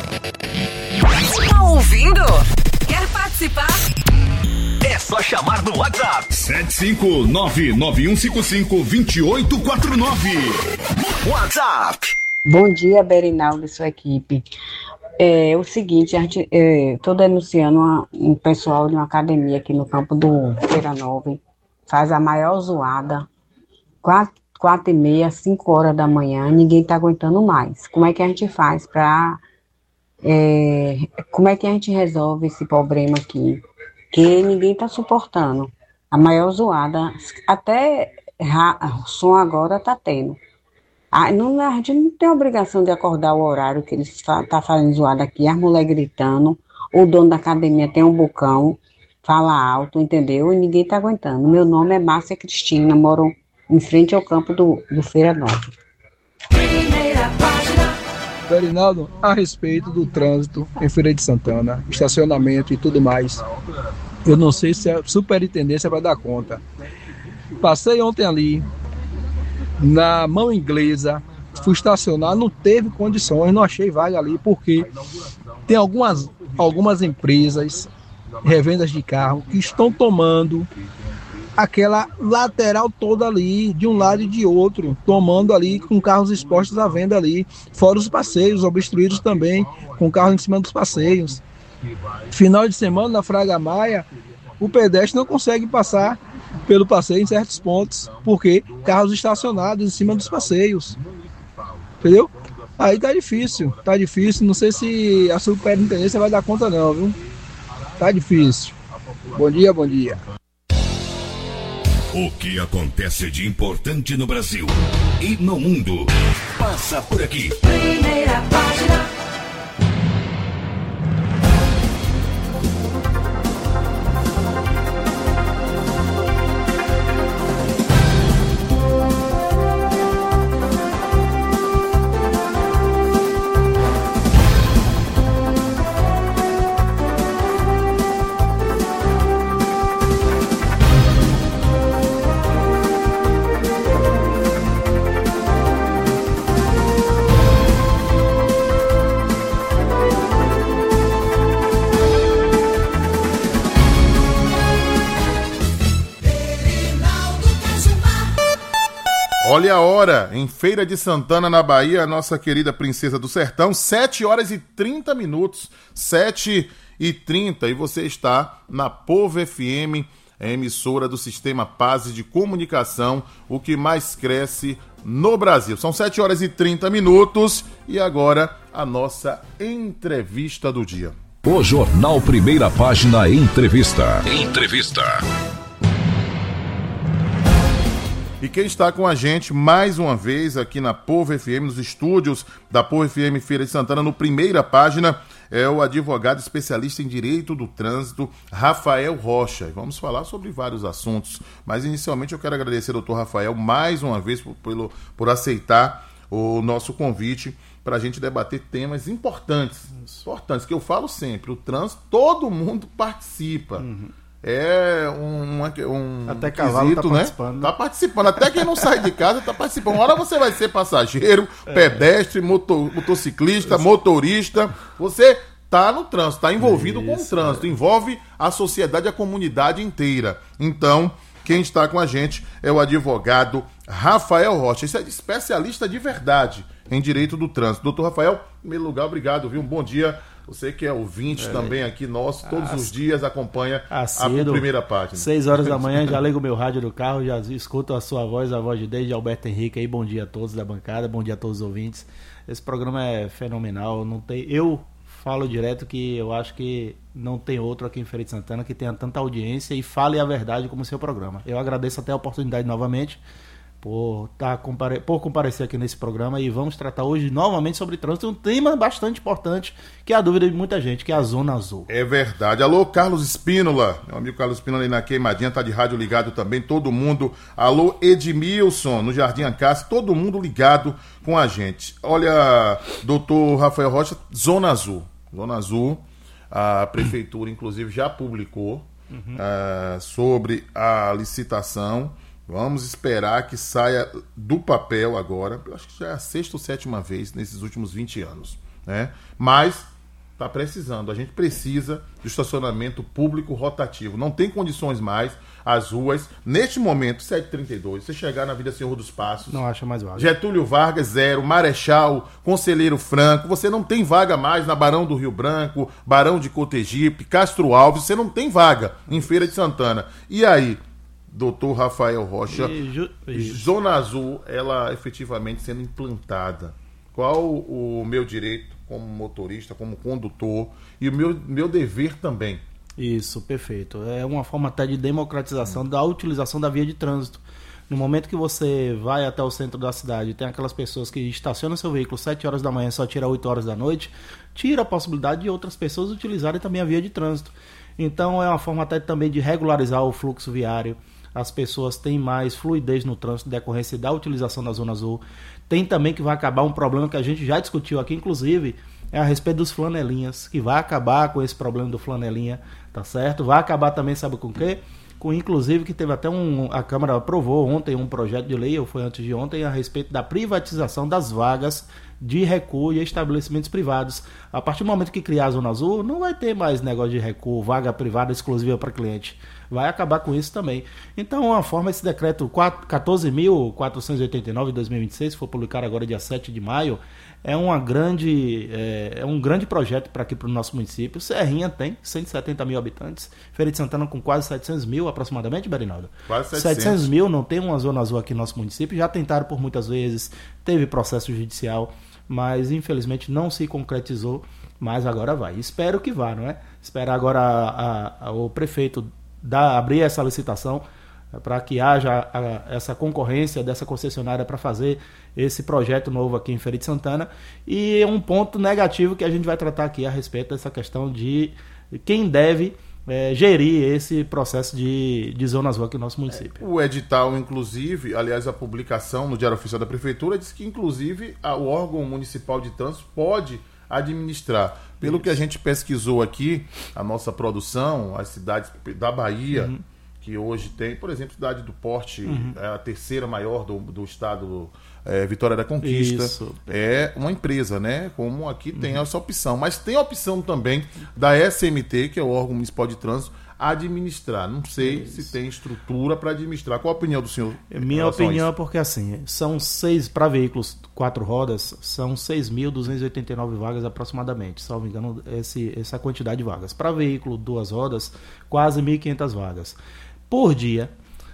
Tá ouvindo? Quer participar? É só chamar no WhatsApp. sete cinco nove nove um cinco cinco dois oito quatro nove. WhatsApp. Bom dia, Berinaldo e sua equipe. É o seguinte, a gente, estou denunciando uma, um pessoal de uma academia aqui no campo do Feira Nova. Faz a maior zoada. Quatro, quatro e meia, cinco horas da manhã, ninguém está aguentando mais. Como é que a gente faz para... É, como é que a gente resolve esse problema aqui? Que ninguém está suportando. A maior zoada, até o som agora está tendo. Ah, não, a gente não tem obrigação de acordar o horário que eles estão tá fazendo zoada aqui, as mulheres gritando, o dono da academia tem um bocão, fala alto, entendeu? E ninguém tá aguentando. Meu nome é Márcia Cristina, moro em frente ao campo do, do Feira Nova. Berinaldo, a respeito do trânsito em Feira de Santana, estacionamento e tudo mais, eu não sei se a superintendência vai dar conta. Passei ontem ali, na mão inglesa, fui estacionar, não teve condições, não achei vaga ali, porque tem algumas, algumas empresas, revendas de carro, que estão tomando aquela lateral toda ali, de um lado e de outro, tomando ali com carros expostos à venda ali, fora os passeios, obstruídos também, com carros em cima dos passeios. Final de semana, na Fraga Maia, o pedestre não consegue passar pelo passeio em certos pontos, porque carros estacionados em cima dos passeios. Entendeu? Aí tá difícil, tá difícil, não sei se a superintendência vai dar conta não, viu? Tá difícil. Bom dia, bom dia. O que acontece de importante no Brasil e no mundo passa por aqui. Primeira página. Olha a hora, em Feira de Santana, na Bahia, a nossa querida Princesa do Sertão, sete horas e trinta minutos, sete e trinta, e você está na Povo F M, a emissora do Sistema Paz de Comunicação, o que mais cresce no Brasil. São sete horas e trinta minutos, e agora a nossa entrevista do dia. O Jornal Primeira Página Entrevista. Entrevista. E quem está com a gente mais uma vez aqui na Povo F M, nos estúdios da Povo F M Feira de Santana, no Primeira Página, é o advogado especialista em Direito do Trânsito, Rafael Rocha. E vamos falar sobre vários assuntos, mas inicialmente eu quero agradecer ao doutor Rafael mais uma vez por, pelo, por aceitar o nosso convite para a gente debater temas importantes, importantes, que eu falo sempre, o trânsito, todo mundo participa. Uhum. É um, um até cavalo quesito, tá participando. Né? Tá participando. Até quem não sai de casa tá participando. Uma hora você vai ser passageiro, é. pedestre, motor, motociclista, motorista. Você tá no trânsito, tá envolvido Isso, com o trânsito. É. Envolve a sociedade, a comunidade inteira. Então, quem está com a gente é o advogado Rafael Rocha. Esse é especialista de verdade em direito do trânsito. Doutor Rafael, em primeiro lugar, obrigado, viu? Um bom dia. Você que é ouvinte é, também aqui nosso, todos os dias acompanha acedo, a Primeira Página. Seis horas da manhã, já ligo o meu rádio do carro, já escuto a sua voz, a voz de Deide Alberto Henrique aí. Bom dia a todos da bancada, bom dia a todos os ouvintes. Esse programa é fenomenal. Não tem, eu falo direto que eu acho que não tem outro aqui em Feira de Santana que tenha tanta audiência e fale a verdade como o seu programa. Eu agradeço até a oportunidade novamente por, tá, compare... por comparecer aqui nesse programa, e vamos tratar hoje novamente sobre trânsito, um tema bastante importante, que é a dúvida de muita gente, que é a Zona Azul. É verdade. Alô, Carlos Espínola, meu amigo Carlos Espínola aí na Queimadinha, tá de rádio ligado também, todo mundo. Alô, Edmilson, no Jardim Ancácio, todo mundo ligado com a gente. Olha, doutor Rafael Rocha, Zona Azul. Zona Azul, a prefeitura inclusive já publicou uhum. uh, sobre a licitação. Vamos esperar que saia do papel agora. Acho que já é a sexta ou sétima vez nesses últimos vinte anos, né? Mas está precisando. A gente precisa de estacionamento público rotativo. Não tem condições mais. As ruas, neste momento, sete e trinta e dois, você chegar na Vida Senhor dos Passos, não acha mais vaga. Getúlio Vargas, zero. Marechal, Conselheiro Franco, você não tem vaga mais na Barão do Rio Branco, Barão de Cotegipe, Castro Alves, você não tem vaga em Feira de Santana. E aí, doutor Rafael Rocha, ju... Zona Azul, ela efetivamente sendo implantada. Qual o meu direito como motorista, como condutor, e o meu, meu dever também? Isso, perfeito. É uma forma até de democratização hum. da utilização da via de trânsito. No momento que você vai até o centro da cidade, tem aquelas pessoas que estacionam seu veículo sete horas da manhã e só tira oito horas da noite, tira a possibilidade de outras pessoas utilizarem também a via de trânsito. Então é uma forma até também de regularizar o fluxo viário. As pessoas têm mais fluidez no trânsito em decorrência da utilização da Zona Azul. Tem também que vai acabar um problema que a gente já discutiu aqui, inclusive, é a respeito dos flanelinhas, que vai acabar com esse problema do flanelinha, tá certo? Vai acabar também, sabe com o quê? Com, inclusive, que teve até um... A Câmara aprovou ontem um projeto de lei, ou foi antes de ontem, a respeito da privatização das vagas de recuo e estabelecimentos privados. A partir do momento que criar a Zona Azul, não vai ter mais negócio de recuo, vaga privada exclusiva para cliente. Vai acabar com isso também. Então, uma forma, esse decreto quatorze mil quatrocentos e oitenta e nove de dois mil e vinte e seis, que foi publicado agora dia sete de maio, é, uma grande, é, é um grande projeto para aqui para o nosso município. Serrinha tem cento e setenta mil habitantes, Feira de Santana com quase setecentos mil aproximadamente, Berinaldo? Quase setecentos. setecentos mil, não tem uma Zona Azul aqui no nosso município. Já tentaram por muitas vezes, teve processo judicial, mas infelizmente não se concretizou, mas agora vai. Espero que vá, não é? Espero agora a, a, o prefeito dar, abrir essa licitação para que haja a, essa concorrência dessa concessionária para fazer esse projeto novo aqui em Feira de Santana. E um ponto negativo que a gente vai tratar aqui a respeito dessa questão de quem deve é, gerir esse processo de, de Zona Azul aqui no nosso município. O edital, inclusive, aliás, a publicação no Diário Oficial da Prefeitura diz que, inclusive, a, o órgão municipal de trânsito pode administrar. Pelo Isso. que a gente pesquisou aqui, a nossa produção, as cidades da Bahia, uhum. que hoje tem, por exemplo, cidade do Porte, uhum. é a terceira maior do, do estado, é, Vitória da Conquista. Isso. É uma empresa, né? Como aqui tem uhum. essa opção. Mas tem a opção também da S M T, que é o órgão municipal de trânsito, administrar. Não sei Isso. se tem estrutura para administrar. Qual a opinião do senhor? Minha opinião é porque, assim, são seis, para veículos quatro rodas, são seis mil duzentas e oitenta e nove vagas aproximadamente, salvo engano, esse, essa quantidade de vagas. Para veículo duas rodas, quase mil e quinhentas vagas. Por dia,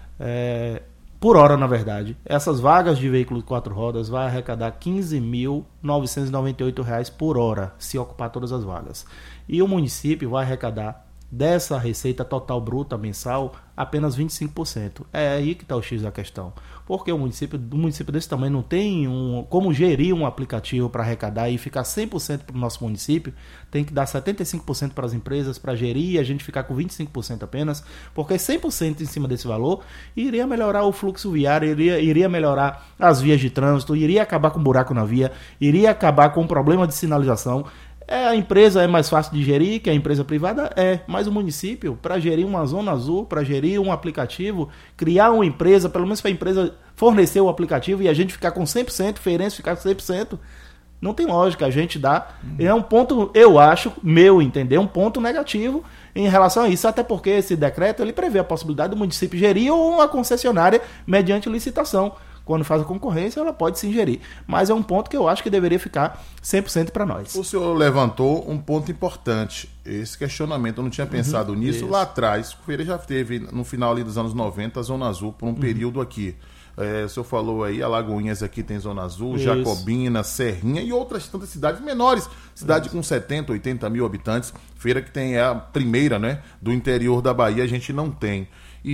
é, por hora, na verdade, essas vagas de veículo quatro rodas vai arrecadar quinze mil novecentos e noventa e oito reais por hora, se ocupar todas as vagas. E o município vai arrecadar dessa receita total bruta mensal apenas vinte e cinco por cento. É aí que está o X da questão. Porque o município, um município desse tamanho não tem um, como gerir um aplicativo para arrecadar e ficar cem por cento para o nosso município. Tem que dar setenta e cinco por cento para as empresas para gerir e a gente ficar com vinte e cinco por cento apenas, porque cem por cento em cima desse valor iria melhorar o fluxo viário, iria, iria melhorar as vias de trânsito, iria acabar com buraco na via, iria acabar com o problema de sinalização. É, a empresa é mais fácil de gerir que a empresa privada? É, mas o município, para gerir uma Zona Azul, para gerir um aplicativo, criar uma empresa, pelo menos para a empresa fornecer o aplicativo e a gente ficar com cem por cento, Feirense ficar com cem por cento, não tem lógica, a gente dá. Uhum. É um ponto, eu acho, meu entender, um ponto negativo em relação a isso, até porque esse decreto ele prevê a possibilidade do município gerir uma concessionária mediante licitação. Quando faz a concorrência, ela pode se ingerir. Mas é um ponto que eu acho que deveria ficar cem por cento para nós. O senhor levantou um ponto importante. Esse questionamento, eu não tinha pensado uhum, nisso. Isso. Lá atrás, o Feira já teve, no final ali dos anos noventa, a Zona Azul por um uhum. período aqui. É, o senhor falou aí, Alagoinhas aqui tem Zona Azul, Isso. Jacobina, Serrinha e outras tantas cidades menores. Cidade Isso. com setenta, oitenta mil habitantes. Feira que tem é a primeira, né, do interior da Bahia, a gente não tem.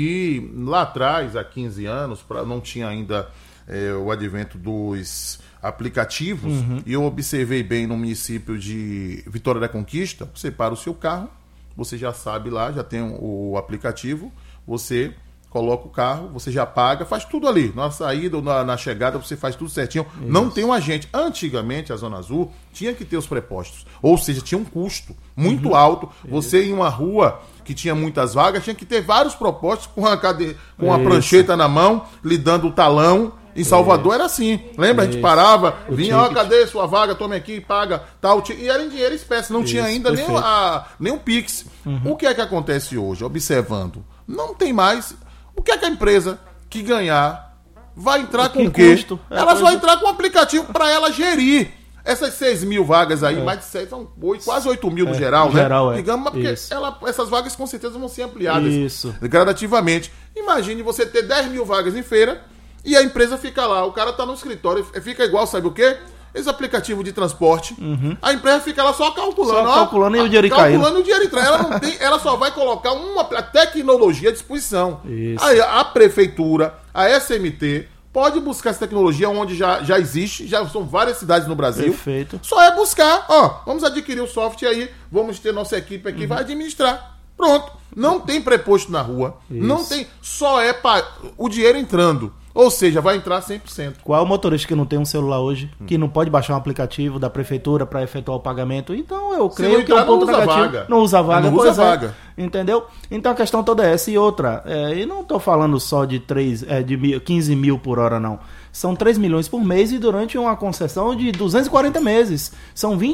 E lá atrás, há quinze anos, pra, não tinha ainda é, o advento dos aplicativos, uhum. e eu observei bem no município de Vitória da Conquista, você para o seu carro, você já sabe lá, já tem o aplicativo, você coloca o carro, você já paga, faz tudo ali. Na saída ou na, na chegada, você faz tudo certinho. Isso. Não tem um agente. Antigamente, a Zona Azul tinha que ter os prepostos. Ou seja, tinha um custo muito uhum. alto. Você Isso. em uma rua que tinha muitas vagas, tinha que ter vários propostos com a, cade... com a prancheta na mão, lhe dando o talão. Em Salvador Isso. era assim. Lembra? Isso. A gente parava, o vinha, ó, cadê sua vaga? Tome aqui, paga. Tal. E era em dinheiro espécie. Não Isso. tinha ainda nem, a, nem o Pix. Uhum. O que é que acontece hoje? Observando. Não tem mais... O que é que a empresa que ganhar vai entrar com o quê? Custo? Ela é, só vai entrar com um aplicativo para ela gerir essas seis mil vagas aí, é. mais de seis, são oito, quase oito mil no é, geral, né? Geral, é. Digamos, porque ela, essas vagas com certeza vão ser ampliadas Isso. gradativamente. Imagine você ter dez mil vagas em feira e a empresa fica lá, o cara tá no escritório, fica igual, sabe o quê? Esse aplicativo de transporte, uhum. a empresa fica lá só calculando. Só calculando ó, e o dinheiro caindo. Calculando o dinheiro entrando. Ela, não tem, ela só vai colocar uma a tecnologia à disposição. Isso. Aí a prefeitura, a S M T, pode buscar essa tecnologia onde já, já existe, já são várias cidades no Brasil. Perfeito. Só é buscar, ó, vamos adquirir o software aí, vamos ter nossa equipe aqui, uhum. vai administrar. Pronto. Não tem preposto na rua. Isso. Não tem. Só é pa... o dinheiro entrando. Ou seja, vai entrar cem por cento. Qual é o motorista que não tem um celular hoje, hum. que não pode baixar um aplicativo da prefeitura para efetuar o pagamento? Então eu creio entrar, que é um ponto não usa negativo. Vaga. Não usa vaga, não pois usa é. vaga. Entendeu? Então a questão toda é essa. E outra, é, e não estou falando só de, três, é, de mil, quinze mil por hora, não. São três milhões por mês e durante uma concessão de duzentos e quarenta meses. São vinte